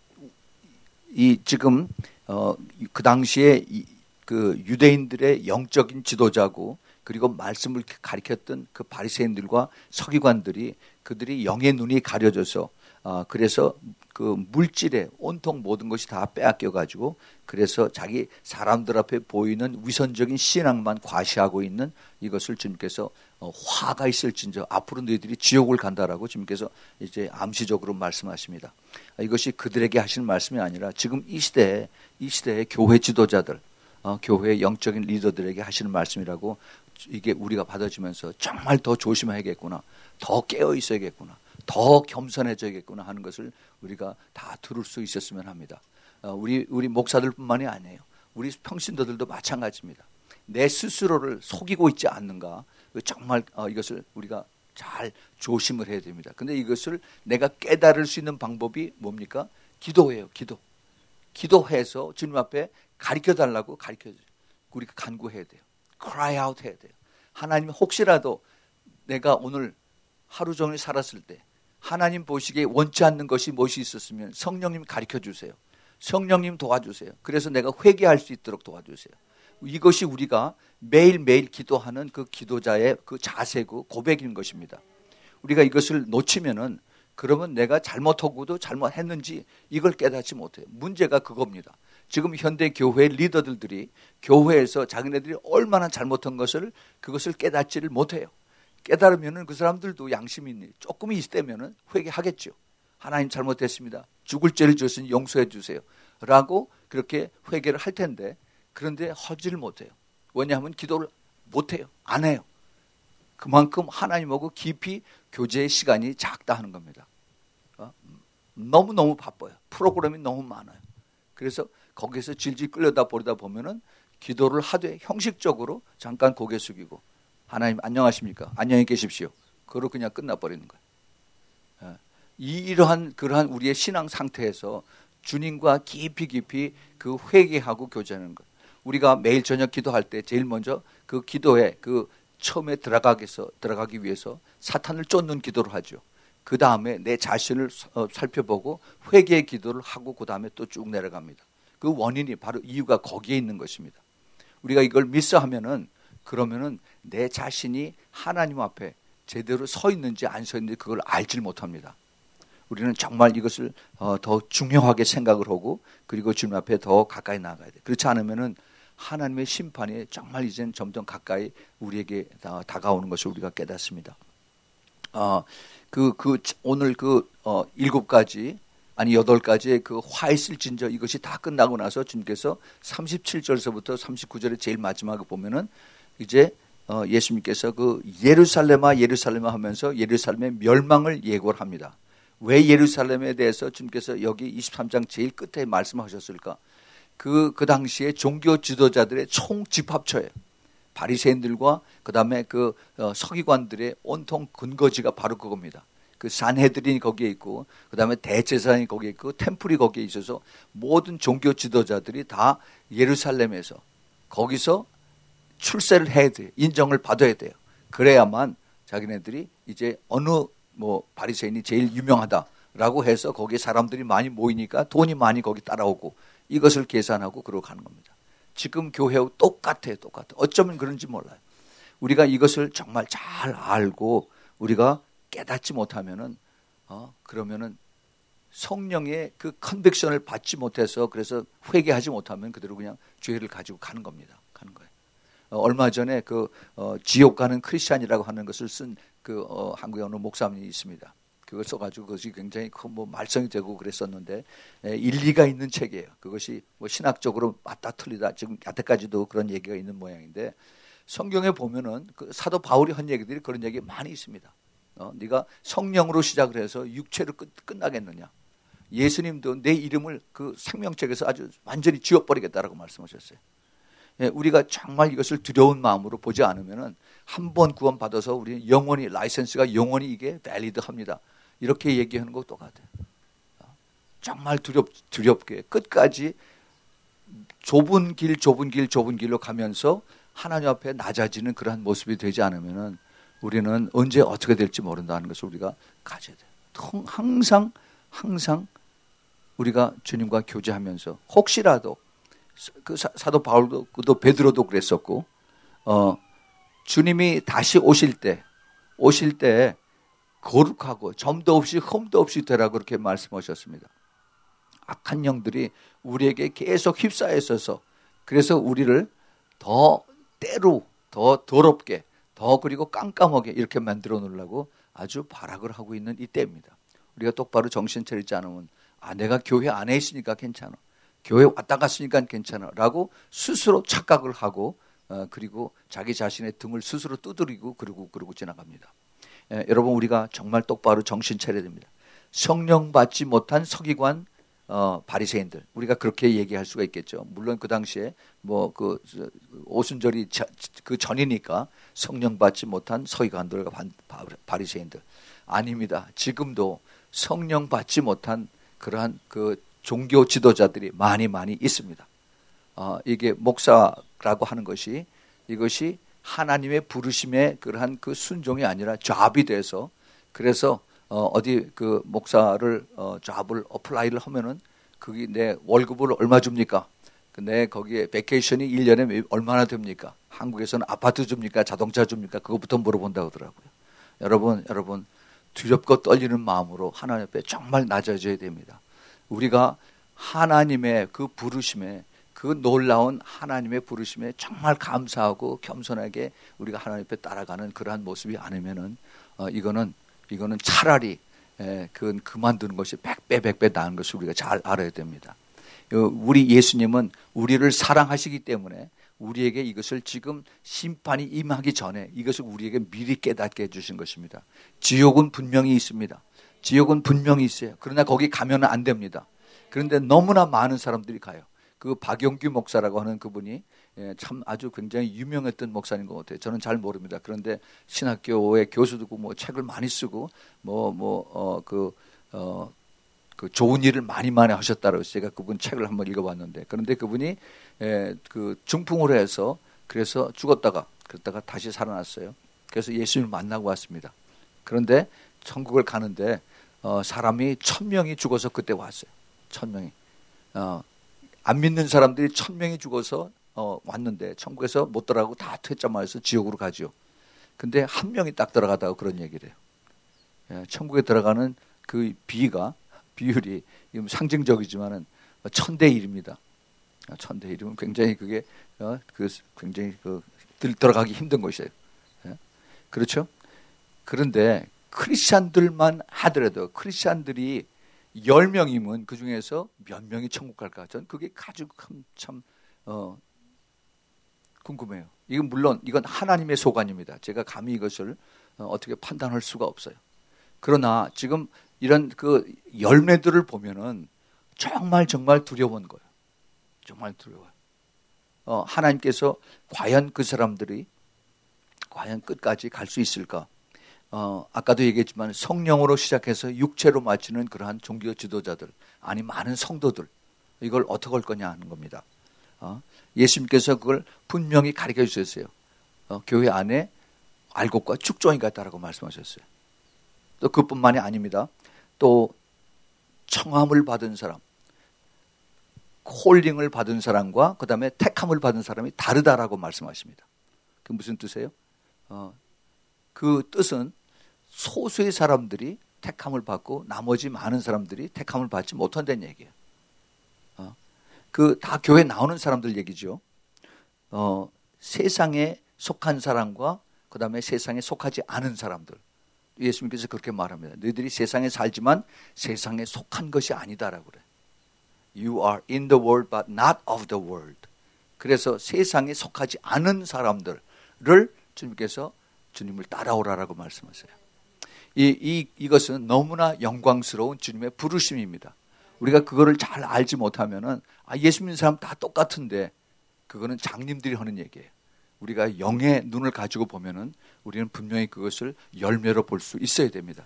이 지금 어, 그 당시에 이, 그 유대인들의 영적인 지도자고 그리고 말씀을 가리켰던 그 바리새인들과 서기관들이 그들이 영의 눈이 가려져서 어, 그래서 그 물질에 온통 모든 것이 다 빼앗겨 가지고 그래서 자기 사람들 앞에 보이는 위선적인 신앙만 과시하고 있는 이것을 주님께서 어, 화가 있을진저 앞으로 너희들이 지옥을 간다라고 주님께서 이제 암시적으로 말씀하십니다. 이것이 그들에게 하시는 말씀이 아니라 지금 이 시대에 이 시대의 교회 지도자들, 어, 교회 영적인 리더들에게 하시는 말씀이라고 이게 우리가 받아주면서 정말 더 조심해야겠구나, 더 깨어 있어야겠구나, 더 겸손해져야겠구나 하는 것을 우리가 다 들을 수 있었으면 합니다. 우리 우리 목사들뿐만이 아니에요. 우리 평신도들도 마찬가지입니다. 내 스스로를 속이고 있지 않는가? 정말 이것을 우리가 잘 조심을 해야 됩니다. 근데 이것을 내가 깨달을 수 있는 방법이 뭡니까? 기도예요. 기도. 기도해서 주님 앞에 가르쳐달라고 가르쳐줘요. 우리가 간구해야 돼요. cry out 해야 돼요. 하나님, 혹시라도 내가 오늘 하루 종일 살았을 때 하나님 보시기에 원치 않는 것이 무엇이 있었으면 성령님 가르쳐주세요. 성령님 도와주세요. 그래서 내가 회개할 수 있도록 도와주세요. 이것이 우리가 매일매일 기도하는 그 기도자의 그 자세고 고백인 것입니다. 우리가 이것을 놓치면은 그러면 내가 잘못하고도 잘못했는지 이걸 깨닫지 못해요. 문제가 그겁니다. 지금 현대 교회 리더들이 교회에서 자기네들이 얼마나 잘못한 것을 그것을 깨닫지를 못해요. 깨달으면은 그 사람들도 양심이 조금 있다면은 회개하겠죠. 하나님 잘못했습니다. 죽을 죄를 지었으니 용서해 주세요. 라고 그렇게 회개를 할 텐데 그런데 하지를 못해요. 왜냐하면 기도를 못해요. 안 해요. 그만큼 하나님하고 깊이 교제의 시간이 작다 하는 겁니다. 어? 너무너무 바빠요. 프로그램이 너무 많아요. 그래서 거기서 질질 끌려다 버리다 보면은 기도를 하되 형식적으로 잠깐 고개 숙이고 하나님 안녕하십니까? 안녕히 계십시오. 그러고 그냥 끝나버리는 거예요. 이러한 그러한 우리의 신앙 상태에서 주님과 깊이 깊이 그 회개하고 교제하는 것. 우리가 매일 저녁 기도할 때 제일 먼저 그 기도에 그 처음에 들어가기 위해서 들어가기 위해서 사탄을 쫓는 기도를 하죠. 그 다음에 내 자신을 살펴보고 회개의 기도를 하고 그 다음에 또 쭉 내려갑니다. 그 원인이 바로 이유가 거기에 있는 것입니다. 우리가 이걸 미스하면은 그러면은 내 자신이 하나님 앞에 제대로 서 있는지 안 서 있는지 그걸 알질 못합니다. 우리는 정말 이것을 더 중요하게 생각을 하고 그리고 주님 앞에 더 가까이 나가야 돼요. 그렇지 않으면은 하나님의 심판이 정말 이젠 점점 가까이 우리에게 다가오는 것을 우리가 깨닫습니다. 어, 그, 그, 오늘 그, 어, 일곱 가지, 아니, 여덟 가지의 그 화 있을진저 이것이 다 끝나고 나서 주님께서 삼십칠 절서부터 삼십구 절의 제일 마지막에 보면은 이제 어, 예수님께서 그 예루살렘아 예루살렘아 하면서 예루살렘의 멸망을 예고를 합니다. 왜 예루살렘에 대해서 주님께서 여기 이십삼 장 제일 끝에 말씀하셨을까? 그, 그 당시에 종교 지도자들의 총 집합처예요. 바리새인들과 그 다음에 그 어, 서기관들의 온통 근거지가 바로 그겁니다. 그 산헤드린이 거기에 있고 그 다음에 대제사장이 거기에 있고 템플이 거기에 있어서 모든 종교 지도자들이 다 예루살렘에서 거기서 출세를 해야 돼요. 인정을 받아야 돼요. 그래야만 자기네들이 이제 어느 뭐 바리새인이 제일 유명하다라고 해서 거기에 사람들이 많이 모이니까 돈이 많이 거기 따라오고 이것을 계산하고 그러고 가는 겁니다. 지금 교회하고 똑같아요. 똑같아요. 어쩌면 그런지 몰라요. 우리가 이것을 정말 잘 알고 우리가 깨닫지 못하면은 어 그러면은 성령의 그 컨빅션을 받지 못해서 그래서 회개하지 못하면 그대로 그냥 죄를 가지고 가는 겁니다. 가는 거예요. 어, 얼마 전에 그 어, 지옥 가는 크리스찬이라고 하는 것을 쓴 그 어, 한국에 어느 목사님이 있습니다. 그걸 써가지고 그것이 굉장히 뭐 말썽이 되고 그랬었는데 일리가 있는 책이에요. 그것이 뭐 신학적으로 맞다 틀리다 지금 여태까지도 그런 얘기가 있는 모양인데 성경에 보면은 그 사도 바울이 한 얘기들이 그런 얘기 많이 있습니다. 어, 네가 성령으로 시작을 해서 육체로 끝, 끝나겠느냐? 예수님도 내 이름을 그 생명책에서 아주 완전히 지워버리겠다라고 말씀하셨어요. 예, 우리가 정말 이것을 두려운 마음으로 보지 않으면은 한 번 구원 받아서 우리 영원히 라이센스가 영원히 이게 밸리드합니다. 이렇게 얘기하는 거 똑같아요. 정말 두렵 두렵게 끝까지 좁은 길, 좁은 길, 좁은 길로 가면서 하나님 앞에 낮아지는 그러한 모습이 되지 않으면은 우리는 언제 어떻게 될지 모른다는 것을 우리가 가져야 돼요. 항상 항상 우리가 주님과 교제하면서 혹시라도 그 사도 바울도 또 베드로도 그랬었고 어, 주님이 다시 오실 때 오실 때 거룩하고 점도 없이 흠도 없이 되라고 그렇게 말씀하셨습니다. 악한 영들이 우리에게 계속 휩싸여 있어서 그래서 우리를 더 때로 더 더럽게 더 그리고 깜깜하게 이렇게 만들어 놓으려고 아주 발악을 하고 있는 이때입니다. 우리가 똑바로 정신 차리지 않으면 아 내가 교회 안에 있으니까 괜찮아. 교회 왔다 갔으니까 괜찮아 라고 스스로 착각을 하고 어, 그리고 자기 자신의 등을 스스로 두드리고 그러고 그러고 지나갑니다. 예, 여러분 우리가 정말 똑바로 정신 차려야 됩니다. 성령 받지 못한 서기관 어, 바리새인들 우리가 그렇게 얘기할 수가 있겠죠. 물론 그 당시에 뭐 그 오순절이 자, 그 전이니까 성령 받지 못한 서기관들과 바리새인들 아닙니다. 지금도 성령 받지 못한 그러한 그 종교 지도자들이 많이 많이 있습니다. 어, 이게 목사라고 하는 것이 이것이 하나님의 부르심의 그러한 그 순종이 아니라 잡이 돼서 그래서 어, 어디 그 목사를 어, 잡을 어플라이를 하면은 그게 내 월급을 얼마 줍니까? 내 거기에 베케이션이 일 년에 얼마나 됩니까? 한국에서는 아파트 줍니까? 자동차 줍니까? 그것부터 물어본다고 하더라고요. 여러분, 여러분 두렵고 떨리는 마음으로 하나님 앞에 정말 낮아져야 됩니다. 우리가 하나님의 그 부르심에 그 놀라운 하나님의 부르심에 정말 감사하고 겸손하게 우리가 하나님 앞에 따라가는 그러한 모습이 아니면은 어, 이거는 이거는 차라리 에, 그건 그만두는 것이 백배 백배 나은 것을 우리가 잘 알아야 됩니다. 우리 예수님은 우리를 사랑하시기 때문에 우리에게 이것을 지금 심판이 임하기 전에 이것을 우리에게 미리 깨닫게 해주신 것입니다. 지옥은 분명히 있습니다. 지옥은 분명히 있어요. 그러나 거기 가면 안 됩니다. 그런데 너무나 많은 사람들이 가요. 그 박용규 목사라고 하는 그분이 참 아주 굉장히 유명했던 목사인 것 같아요. 저는 잘 모릅니다. 그런데 신학교의 교수도 뭐 책을 많이 쓰고 뭐 뭐 어 그 어 그 좋은 일을 많이 많이 하셨다고 제가 그분 책을 한번 읽어봤는데 그런데 그분이 에, 그 중풍으로 해서 그래서 죽었다가 그랬다가 다시 살아났어요. 그래서 예수님을 만나고 왔습니다. 그런데 천국을 가는데 어, 사람이 천 명이 죽어서 그때 왔어요. 천 명이 어, 안 믿는 사람들이 천 명이 죽어서 어, 왔는데 천국에서 못 들어가고 다 퇴짜마해서 지옥으로 가죠. 근데 한 명이 딱 들어가다가 그런 얘기를 해요. 예, 천국에 들어가는 그 비가 비율이 상징적이지만은 천대 일입니다. 천대 일이면 굉장히 그게 어, 그 굉장히 그 들어가기 힘든 것이에요. 예? 그렇죠? 그런데 크리스찬들만 하더라도 크리스찬들이 열 명이면 그 중에서 몇 명이 천국 갈까? 전 그게 아주 참 어, 궁금해요. 이건 물론 이건 하나님의 소관입니다. 제가 감히 이것을 어, 어떻게 판단할 수가 없어요. 그러나 지금 이런 그 열매들을 보면은 정말 정말 두려운 거예요. 정말 두려워요. 어, 하나님께서 과연 그 사람들이 과연 끝까지 갈 수 있을까? 어, 아까도 얘기했지만 성령으로 시작해서 육체로 마치는 그러한 종교 지도자들, 아니 많은 성도들 이걸 어떻게 할 거냐 하는 겁니다. 어, 예수님께서 그걸 분명히 가르쳐 주셨어요. 어, 교회 안에 알곡과 축종이가 있다라고 말씀하셨어요. 또 그뿐만이 아닙니다. 또 청함을 받은 사람, 콜링을 받은 사람과 그 다음에 택함을 받은 사람이 다르다라고 말씀하십니다. 그게 무슨 뜻이에요? 어, 그 뜻은 소수의 사람들이 택함을 받고 나머지 많은 사람들이 택함을 받지 못한다는 얘기예요. 어, 그 다 교회 나오는 사람들 얘기죠. 어, 세상에 속한 사람과 그 다음에 세상에 속하지 않은 사람들. 예수님께서 그렇게 말합니다. 너희들이 세상에 살지만 세상에 속한 것이 아니다라고 그래요. You are in the world but not of the world. 그래서 세상에 속하지 않은 사람들을 주님께서 주님을 따라오라라고 말씀하세요. 이, 이, 이것은 너무나 영광스러운 주님의 부르심입니다. 우리가 그거를 잘 알지 못하면은, 아, 예수 믿는 사람 다 똑같은데, 그거는 장님들이 하는 얘기예요. 우리가 영의 눈을 가지고 보면은 우리는 분명히 그것을 열매로 볼 수 있어야 됩니다.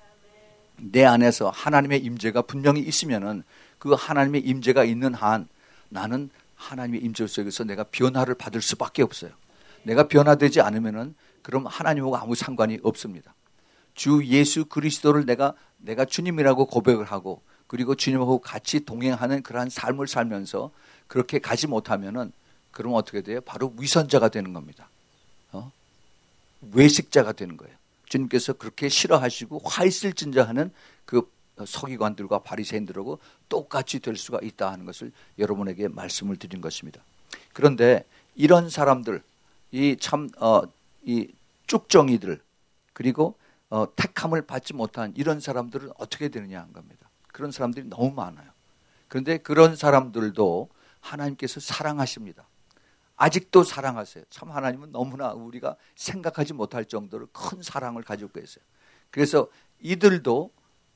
내 안에서 하나님의 임재가 분명히 있으면은 그 하나님의 임재가 있는 한 나는 하나님의 임재 속에서 내가 변화를 받을 수밖에 없어요. 내가 변화되지 않으면은 그럼 하나님하고 아무 상관이 없습니다. 주 예수 그리스도를 내가 내가 주님이라고 고백을 하고 그리고 주님하고 같이 동행하는 그러한 삶을 살면서 그렇게 가지 못하면은 그러면 어떻게 돼요? 바로 위선자가 되는 겁니다. 어? 외식자가 되는 거예요. 주님께서 그렇게 싫어하시고 화 있을진저 하는 그 서기관들과 바리새인들하고 똑같이 될 수가 있다 하는 것을 여러분에게 말씀을 드린 것입니다. 그런데 이런 사람들, 이 참 어, 이 쭉정이들 그리고 어, 택함을 받지 못한 이런 사람들은 어떻게 되느냐 한 겁니다. 그런 사람들이 너무 많아요. 그런데 그런 사람들도 하나님께서 사랑하십니다. 아직도 사랑하세요. 참 하나님은 너무나 우리가 생각하지 못할 정도로 큰 사랑을 가지고 계세요. 그래서 이들도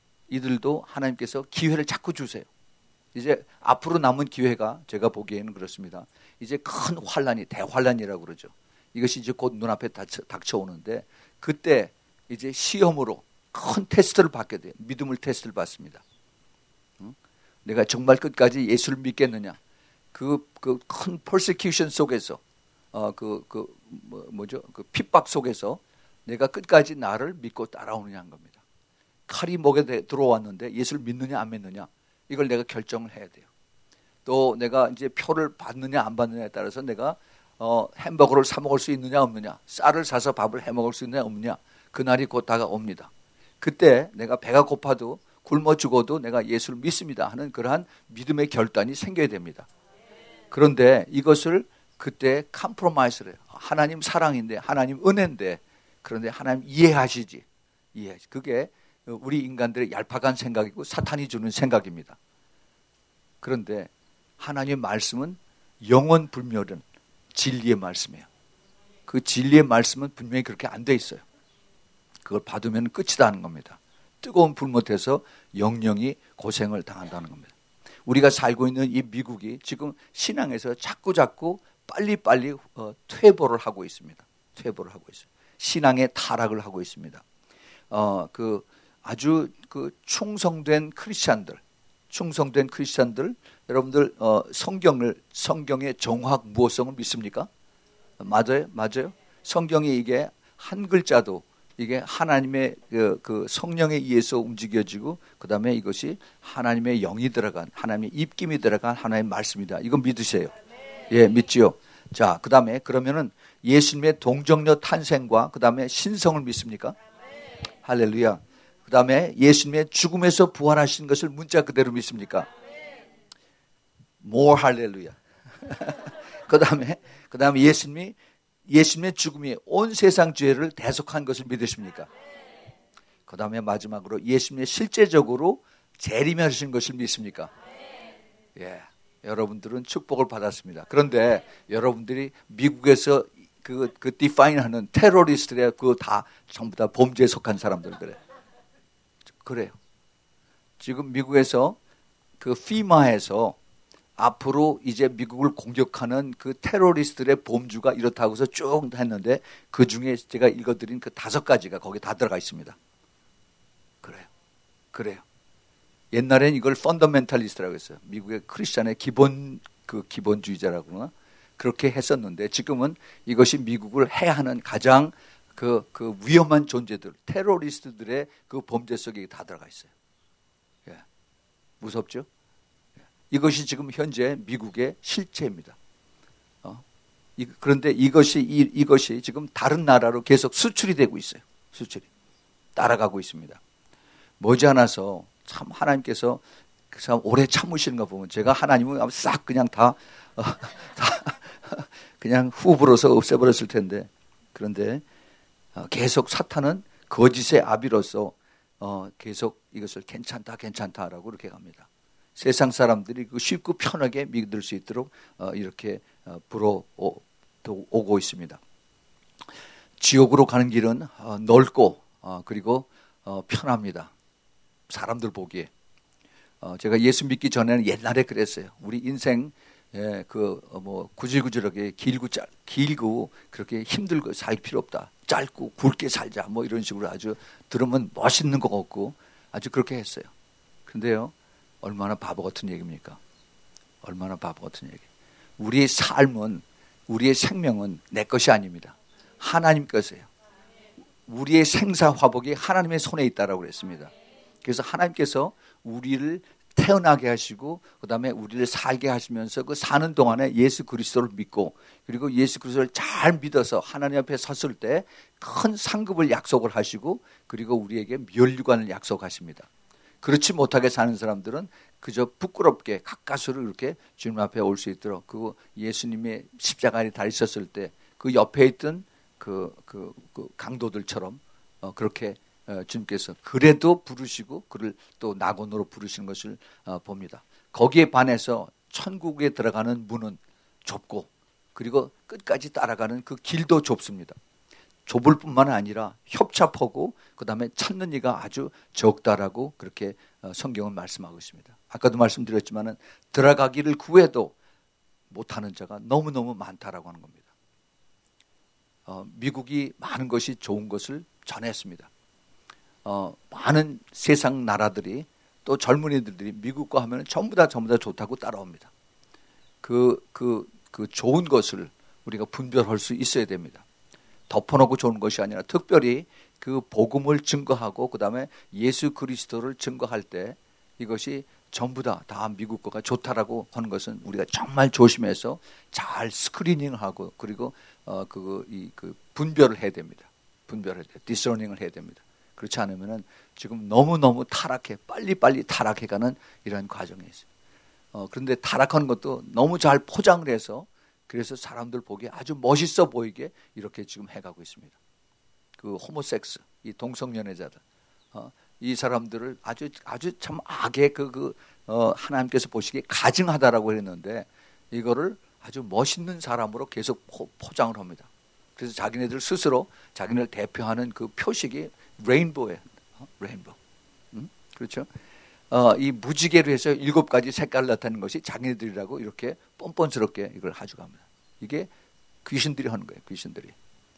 이들도 하나님께서 기회를 자꾸 주세요. 이제 앞으로 남은 기회가 제가 보기에는 그렇습니다. 이제 큰 환란이 대환란이라고 그러죠. 이것이 이제 곧 눈앞에 닥쳐, 닥쳐오는데 그때 이제 시험으로 큰 테스트를 받게 돼요. 믿음을 테스트를 받습니다. 응? 내가 정말 끝까지 예수를 믿겠느냐? 그 그 큰 persecution 속에서 어 그 그 뭐, 뭐죠? 그 핍박 속에서 내가 끝까지 나를 믿고 따라오느냐 한 겁니다. 칼이 목에 들어왔는데 예수를 믿느냐 안 믿느냐 이걸 내가 결정을 해야 돼요. 또 내가 이제 표를 받느냐 안 받느냐에 따라서 내가 어 햄버거를 사 먹을 수 있느냐 없느냐, 쌀을 사서 밥을 해 먹을 수 있느냐 없느냐, 그날이 곧 다가옵니다. 그때 내가 배가 고파도 굶어 죽어도 내가 예수를 믿습니다 하는 그러한 믿음의 결단이 생겨야 됩니다. 그런데 이것을 그때 컴프로마이스를 해요. 하나님 사랑인데 하나님 은혜인데 그런데 하나님 이해하시지. 이해. 그게 우리 인간들의 얄팍한 생각이고 사탄이 주는 생각입니다. 그런데 하나님의 말씀은 영원 불멸은 진리의 말씀이에요. 그 진리의 말씀은 분명히 그렇게 안 돼 있어요. 그걸 받으면 끝이다 하는 겁니다. 뜨거운 불 못해서 영영이 고생을 당한다는 겁니다. 우리가 살고 있는 이 미국이 지금 신앙에서 자꾸 자꾸 빨리빨리 어, 퇴보를 하고 있습니다. 퇴보를 하고 있어요. 신앙의 타락을 하고 있습니다. 어, 그 아주 그 충성된 크리스찬들, 충성된 크리스찬들, 여러분들 어, 성경을 성경의 정확 무엇성을 믿습니까? 맞아요, 맞아요. 성경이 이게 한 글자도 이게 하나님의 그, 그 성령에 의해서 움직여지고 그 다음에 이것이 하나님의 영이 들어간 하나님의 입김이 들어간 하나님의 말씀이다. 이거 믿으세요. 예, 믿지요. 자, 그 다음에 그러면은 예수님의 동정녀 탄생과 그 다음에 신성을 믿습니까? 할렐루야. 그 다음에 예수님의 죽음에서 부활하신 것을 문자 그대로 믿습니까? more 할렐루야. 그 다음에 그 다음에 예수님이 예수님의 죽음이 온 세상 죄를 대속한 것을 믿으십니까? 그 다음에 마지막으로 예수님의 실제적으로 재림하신 것을 믿습니까? 예, 여러분들은 축복을 받았습니다. 그런데 여러분들이 미국에서 그, 그 디파인하는 테러리스트들 그거 다 전부 다 범죄에 속한 사람들 그래. 그래요. 지금 미국에서 그 피마에서 앞으로 이제 미국을 공격하는 그 테러리스트들의 범주가 이렇다고 해서 쭉 했는데 그 중에 제가 읽어드린 그 다섯 가지가 거기 다 들어가 있습니다. 그래요. 그래요. 옛날엔 이걸 펀더멘탈리스트라고 했어요. 미국의 크리스찬의 기본, 그 기본주의자라고 그러나 그렇게 했었는데 지금은 이것이 미국을 해하는 가장 그, 그 위험한 존재들, 테러리스트들의 그 범죄 속에 다 들어가 있어요. 예. 무섭죠? 이것이 지금 현재 미국의 실체입니다. 어? 이, 그런데 이것이 이, 이것이 지금 다른 나라로 계속 수출이 되고 있어요. 수출이 따라가고 있습니다. 머지않아서 참 하나님께서 그 사람 오래 참으시는 거 보면 제가 하나님은 싹 그냥 다, 어, 다 그냥 후 불어서 없애버렸을 텐데 그런데 어, 계속 사탄은 거짓의 아비로서 어, 계속 이것을 괜찮다 괜찮다라고 그렇게 갑니다. 세상 사람들이 쉽고 편하게 믿을 수 있도록 어, 이렇게 어, 불어오고 있습니다. 지옥으로 가는 길은 어, 넓고 어, 그리고 어, 편합니다. 사람들 보기에. 어, 제가 예수 믿기 전에는 옛날에 그랬어요. 우리 인생 예, 그 뭐 구질구질하게 길고 짧 길고 그렇게 힘들고 살 필요 없다. 짧고 굵게 살자. 뭐 이런 식으로 아주 들으면 멋있는 것 같고 아주 그렇게 했어요. 근데요, 얼마나 바보 같은 얘기입니까? 얼마나 바보 같은 얘기. 우리의 삶은, 우리의 생명은 내 것이 아닙니다. 하나님 것이에요. 우리의 생사화복이 하나님의 손에 있다라고 그랬습니다. 그래서 하나님께서 우리를 태어나게 하시고 그 다음에 우리를 살게 하시면서 그 사는 동안에 예수 그리스도를 믿고 그리고 예수 그리스도를 잘 믿어서 하나님 앞에 섰을 때 큰 상급을 약속을 하시고 그리고 우리에게 면류관을 약속하십니다. 그렇지 못하게 사는 사람들은 그저 부끄럽게 가까스로 이렇게 주님 앞에 올 수 있도록 그 예수님의 십자가에 달리셨을 때 그 옆에 있던 그, 그, 그 강도들처럼 어, 그렇게 어, 주님께서 그래도 부르시고 그를 또 낙원으로 부르시는 것을 어, 봅니다. 거기에 반해서 천국에 들어가는 문은 좁고 그리고 끝까지 따라가는 그 길도 좁습니다. 좁을 뿐만 아니라 협잡하고 그 다음에 찾는 이가 아주 적다라고 그렇게 어, 성경은 말씀하고 있습니다. 아까도 말씀드렸지만은 들어가기를 구해도 못하는 자가 너무너무 많다라고 하는 겁니다. 어, 미국이 많은 것이 좋은 것을 전했습니다. 어, 많은 세상 나라들이 또 젊은이들이 미국과 하면 전부 다 전부 다 좋다고 따라옵니다. 그, 그, 그 좋은 것을 우리가 분별할 수 있어야 됩니다. 덮어놓고 좋은 것이 아니라 특별히 그 복음을 증거하고 그 다음에 예수 그리스도를 증거할 때 이것이 전부 다, 다 미국 거가 좋다라고 하는 것은 우리가 정말 조심해서 잘 스크리닝하고 그리고 어, 그, 이, 그 분별을 해야 됩니다. 분별을 해야 돼요. 디서닝을 해야 됩니다. 그렇지 않으면은 지금 너무너무 타락해, 빨리빨리 타락해가는 이런 과정이 있어요. 어, 그런데 타락하는 것도 너무 잘 포장을 해서 그래서 사람들 보기에 아주 멋있어 보이게 이렇게 지금 해가고 있습니다. 그 호모섹스, 이 동성연애자들, 어, 이 사람들을 아주 아주 참 악의 그, 그 어, 하나님께서 보시기에 가증하다라고 했는데 이거를 아주 멋있는 사람으로 계속 포, 포장을 합니다. 그래서 자기네들 스스로 자기네를 대표하는 그 표식이 레인보우예요. 어? 레인보우. 음? 그렇죠? 어, 이 무지개로 해서 일곱 가지 색깔을 나타내는 것이 자기네들이라고 이렇게 뻔뻔스럽게 이걸 가져갑니다. 이게 귀신들이 하는 거예요. 귀신들이.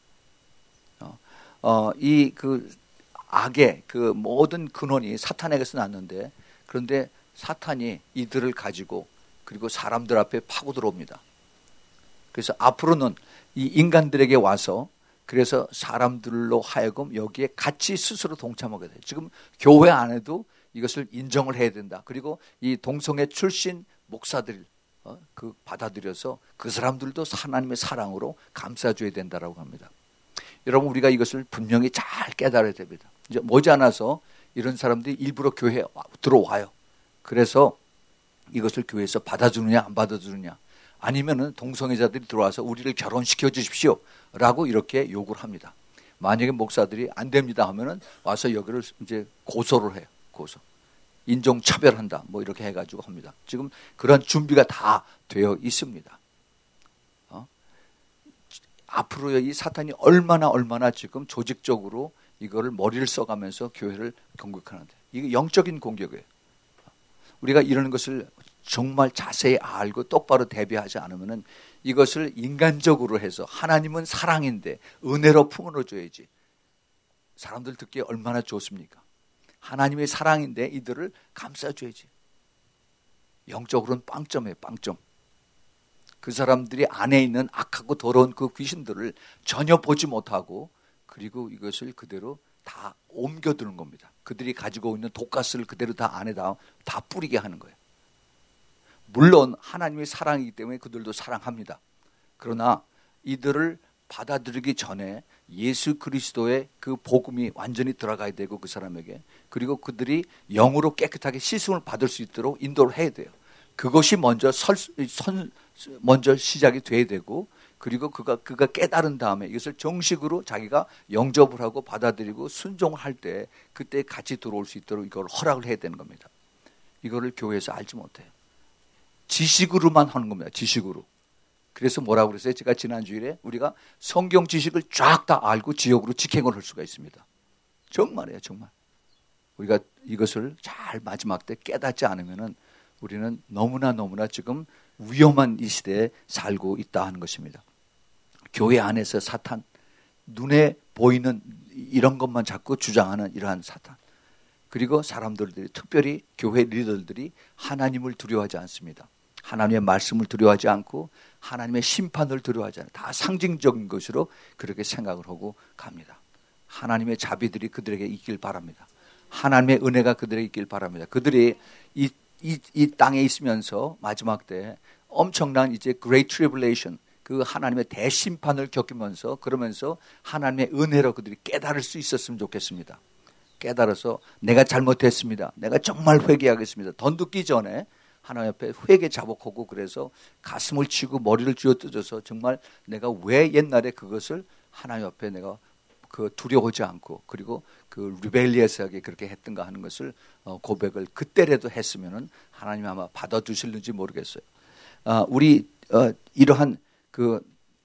어, 어, 이 그 악의 그 모든 근원이 사탄에게서 났는데 그런데 사탄이 이들을 가지고 그리고 사람들 앞에 파고 들어옵니다. 그래서 앞으로는 이 인간들에게 와서 그래서 사람들로 하여금 여기에 같이 스스로 동참하게 돼요. 지금 교회 안에도 이것을 인정을 해야 된다. 그리고 이 동성애 출신 목사들 어, 그 받아들여서 그 사람들도 하나님의 사랑으로 감싸줘야 된다라고 합니다. 여러분 우리가 이것을 분명히 잘 깨달아야 됩니다. 이제 머지않아서 이런 사람들이 일부러 교회에 들어와요. 그래서 이것을 교회에서 받아주느냐 안 받아주느냐 아니면은 동성애자들이 들어와서 우리를 결혼시켜 주십시오 라고 이렇게 요구를 합니다. 만약에 목사들이 안 됩니다 하면은 와서 여기를 이제 고소를 해요. 고소. 인종차별한다 뭐 이렇게 해가지고 합니다. 지금 그런 준비가 다 되어 있습니다. 어? 앞으로 이 사탄이 얼마나 얼마나 지금 조직적으로 이거를 머리를 써가면서 교회를 공격하는데 이게 영적인 공격이에요. 우리가 이러는 것을 정말 자세히 알고 똑바로 대비하지 않으면은 이것을 인간적으로 해서 하나님은 사랑인데 은혜로 품어줘야지. 사람들 듣기에 얼마나 좋습니까? 하나님의 사랑인데 이들을 감싸줘야지. 영적으로는 빵점이에요. 빵점. 그 사람들이 안에 있는 악하고 더러운 그 귀신들을 전혀 보지 못하고 그리고 이것을 그대로 다 옮겨두는 겁니다. 그들이 가지고 있는 독가스를 그대로 다 안에다 다 뿌리게 하는 거예요. 물론 하나님의 사랑이기 때문에 그들도 사랑합니다. 그러나 이들을 받아들이기 전에 예수 그리스도의 그 복음이 완전히 들어가야 되고 그 사람에게 그리고 그들이 영으로 깨끗하게 씻음을 받을 수 있도록 인도를 해야 돼요. 그것이 먼저 설, 선, 먼저 시작이 돼야 되고 그리고 그가 그가 깨달은 다음에 이것을 정식으로 자기가 영접을 하고 받아들이고 순종할 때 그때 같이 들어올 수 있도록 이걸 허락을 해야 되는 겁니다. 이거를 교회에서 알지 못해요. 지식으로만 하는 겁니다. 지식으로. 그래서 뭐라고 그랬어요? 제가 지난 주일에 우리가 성경 지식을 쫙 다 알고 지역으로 직행을 할 수가 있습니다. 정말이에요, 정말. 우리가 이것을 잘 마지막 때 깨닫지 않으면은 우리는 너무나 너무나 지금 위험한 이 시대에 살고 있다 하는 것입니다. 교회 안에서 사탄, 눈에 보이는 이런 것만 자꾸 주장하는 이러한 사탄. 그리고 사람들이, 특별히 교회 리더들이 하나님을 두려워하지 않습니다. 하나님의 말씀을 두려워하지 않고 하나님의 심판을 두려워하지 않아요. 다 상징적인 것으로 그렇게 생각을 하고 갑니다. 하나님의 자비들이 그들에게 있길 바랍니다. 하나님의 은혜가 그들에게 있길 바랍니다. 그들이 이, 이, 이 땅에 있으면서 마지막 때 엄청난 이제 Great Tribulation, 그 하나님의 대심판을 겪으면서 그러면서 하나님의 은혜로 그들이 깨달을 수 있었으면 좋겠습니다. 깨달아서 내가 잘못했습니다. 내가 정말 회개하겠습니다. 던듣기 전에 하나님 앞에 회개 자복하고 그래서 가슴을 치고 머리를 쥐어뜯어서 정말 내가 왜 옛날에 그것을 하나님 앞에 내가 그 두려워하지 않고 그리고 그 리벨리어스하게 그렇게 했던가 하는 것을 고백을 그때라도 했으면은 하나님 아마 받아주실는지 모르겠어요. 아, 우리 어, 이러한 그,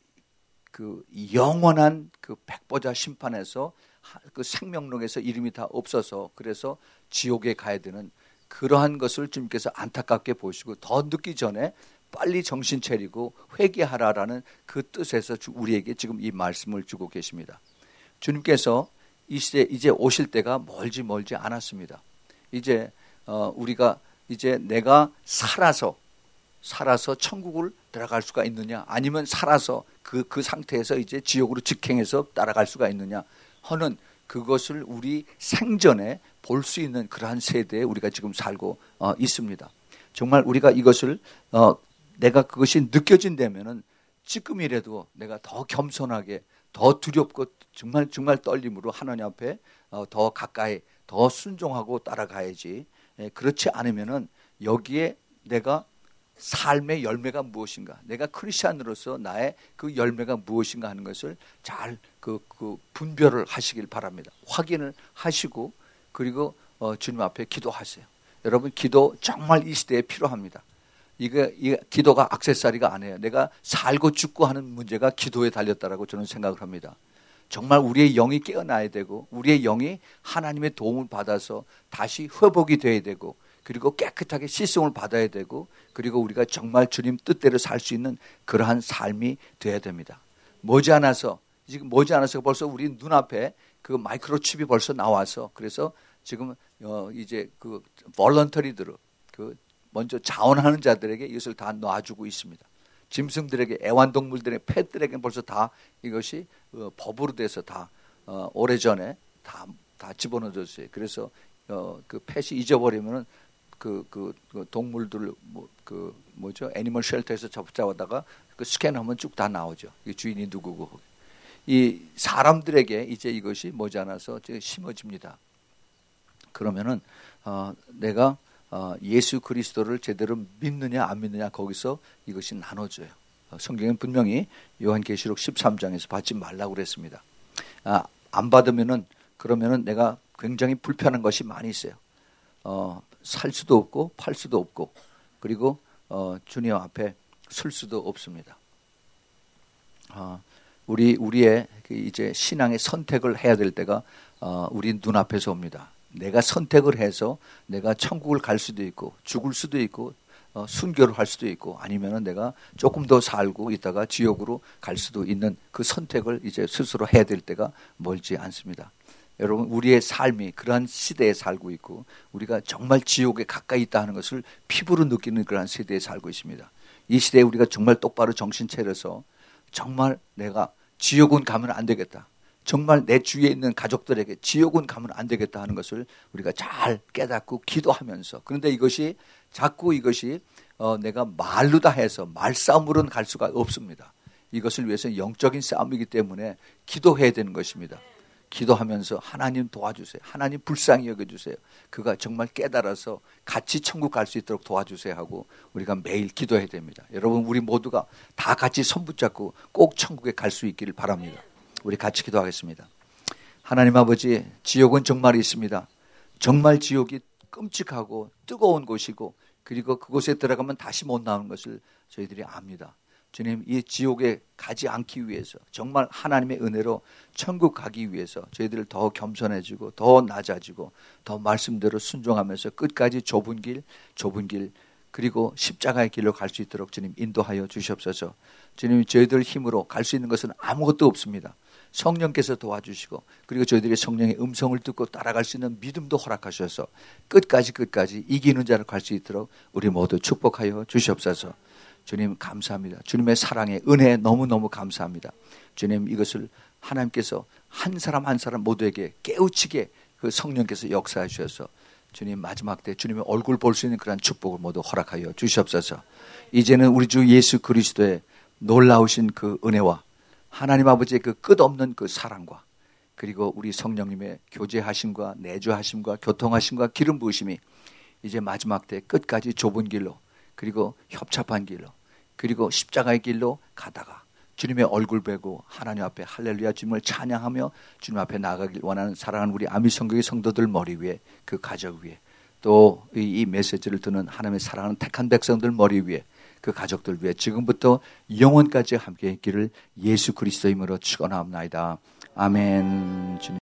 그 영원한 그 백보자 심판에서 그 생명록에서 이름이 다 없어서 그래서 지옥에 가야 되는 그러한 것을 주님께서 안타깝게 보시고 더 늦기 전에 빨리 정신 차리고 회개하라라는 그 뜻에서 우리에게 지금 이 말씀을 주고 계십니다. 주님께서 이 시대 이제 오실 때가 멀지 멀지 않았습니다. 이제 어, 우리가 이제 내가 살아서 살아서 천국을 들어갈 수가 있느냐 아니면 살아서 그, 그 상태에서 이제 지옥으로 직행해서 따라갈 수가 있느냐 하는 그것을 우리 생전에 볼 수 있는 그러한 세대에 우리가 지금 살고 어, 있습니다. 정말 우리가 이것을 어, 내가 그것이 느껴진다면은 지금이라도 내가 더 겸손하게 더 두렵고 정말 정말 떨림으로 하나님 앞에 어, 더 가까이 더 순종하고 따라가야지. 예, 그렇지 않으면은 여기에 내가 삶의 열매가 무엇인가, 내가 크리스찬으로서 나의 그 열매가 무엇인가 하는 것을 잘 그, 그 분별을 하시길 바랍니다. 확인을 하시고 그리고 어, 주님 앞에 기도하세요. 여러분 기도 정말 이 시대에 필요합니다. 이게, 이게 기도가 액세서리가 아니에요. 내가 살고 죽고 하는 문제가 기도에 달렸다라고 저는 생각을 합니다. 정말 우리의 영이 깨어나야 되고 우리의 영이 하나님의 도움을 받아서 다시 회복이 돼야 되고 그리고 깨끗하게 씻음을 받아야 되고 그리고 우리가 정말 주님 뜻대로 살 수 있는 그러한 삶이 돼야 됩니다. 머지않아서 지금 머지않아서 벌써 우리 눈앞에 그 마이크로칩이 벌써 나와서 그래서 지금 어 이제 그 볼런터리들 그 먼저 자원하는 자들에게 이것을 다 놔주고 있습니다. 짐승들에게 애완동물들의 펫들에게 벌써 다 이것이 어, 법으로 돼서 다 어, 오래전에 다, 다 집어넣어졌어요. 그래서 어, 그 펫이 잊어버리면은 그, 그, 그 동물들 뭐, 그 뭐죠 애니멀 쉘터에서 잡아다가 그 스캔하면 쭉 다 나오죠. 이 주인이 누구고 이 사람들에게 이제 이것이 머지않아서 심어집니다. 그러면은 어, 내가 어, 예수 그리스도를 제대로 믿느냐 안 믿느냐 거기서 이것이 나눠져요. 어, 성경은 분명히 요한계시록 십삼 장에서 받지 말라고 그랬습니다. 아, 안 받으면은 그러면은 내가 굉장히 불편한 것이 많이 있어요. 어, 살 수도 없고 팔 수도 없고 그리고 어, 주님 앞에 설 수도 없습니다. 어, 우리 우리의 그 이제 신앙의 선택을 해야 될 때가 어, 우리 눈앞에서 옵니다. 내가 선택을 해서 내가 천국을 갈 수도 있고 죽을 수도 있고 어, 순교를 할 수도 있고 아니면은 내가 조금 더 살고 있다가 지옥으로 갈 수도 있는 그 선택을 이제 스스로 해야 될 때가 멀지 않습니다. 여러분 우리의 삶이 그러한 시대에 살고 있고 우리가 정말 지옥에 가까이 있다 하는 것을 피부로 느끼는 그러한 세대에 살고 있습니다. 이 시대에 우리가 정말 똑바로 정신 차려서 정말 내가 지옥은 가면 안 되겠다. 정말 내 주위에 있는 가족들에게 지옥은 가면 안 되겠다 하는 것을 우리가 잘 깨닫고 기도하면서 그런데 이것이 자꾸 이것이 어, 내가 말로 다 해서 말싸움으로는 갈 수가 없습니다. 이것을 위해서 영적인 싸움이기 때문에 기도해야 되는 것입니다. 기도하면서 하나님 도와주세요. 하나님 불쌍히 여겨주세요. 그가 정말 깨달아서 같이 천국 갈 수 있도록 도와주세요 하고 우리가 매일 기도해야 됩니다. 여러분 우리 모두가 다 같이 손 붙잡고 꼭 천국에 갈 수 있기를 바랍니다. 우리 같이 기도하겠습니다. 하나님 아버지, 지옥은 정말 있습니다. 정말 지옥이 끔찍하고 뜨거운 곳이고 그리고 그곳에 들어가면 다시 못 나오는 것을 저희들이 압니다. 주님, 이 지옥에 가지 않기 위해서 정말 하나님의 은혜로 천국 가기 위해서 저희들을 더 겸손해지고 더 낮아지고 더 말씀대로 순종하면서 끝까지 좁은 길, 좁은 길 그리고 십자가의 길로 갈 수 있도록 주님 인도하여 주시옵소서. 주님, 저희들 힘으로 갈 수 있는 것은 아무것도 없습니다. 성령께서 도와주시고 그리고 저희들이 성령의 음성을 듣고 따라갈 수 있는 믿음도 허락하셔서 끝까지 끝까지 이기는 자로 갈 수 있도록 우리 모두 축복하여 주시옵소서. 주님 감사합니다. 주님의 사랑에 은혜에 너무너무 감사합니다. 주님, 이것을 하나님께서 한 사람 한 사람 모두에게 깨우치게 그 성령께서 역사해 주셔서 주님 마지막 때 주님의 얼굴 볼 수 있는 그런 축복을 모두 허락하여 주시옵소서. 이제는 우리 주 예수 그리스도의 놀라우신 그 은혜와 하나님 아버지의 그 끝없는 그 사랑과 그리고 우리 성령님의 교제하심과 내주하심과 교통하심과 기름 부으심이 이제 마지막 때 끝까지 좁은 길로 그리고 협착한 길로 그리고 십자가의 길로 가다가 주님의 얼굴 뵈고 하나님 앞에 할렐루야 주님을 찬양하며 주님 앞에 나아가길 원하는 사랑하는 우리 아미성교의 성도들 머리 위에 그 가족 위에 또 이 메시지를 듣는 하나님의 사랑하는 택한 백성들 머리 위에 그 가족들 위해 지금부터 영원까지 함께 있기를 예수 그리스도의 이름으로 축원하옵나이다. 아멘. 주님.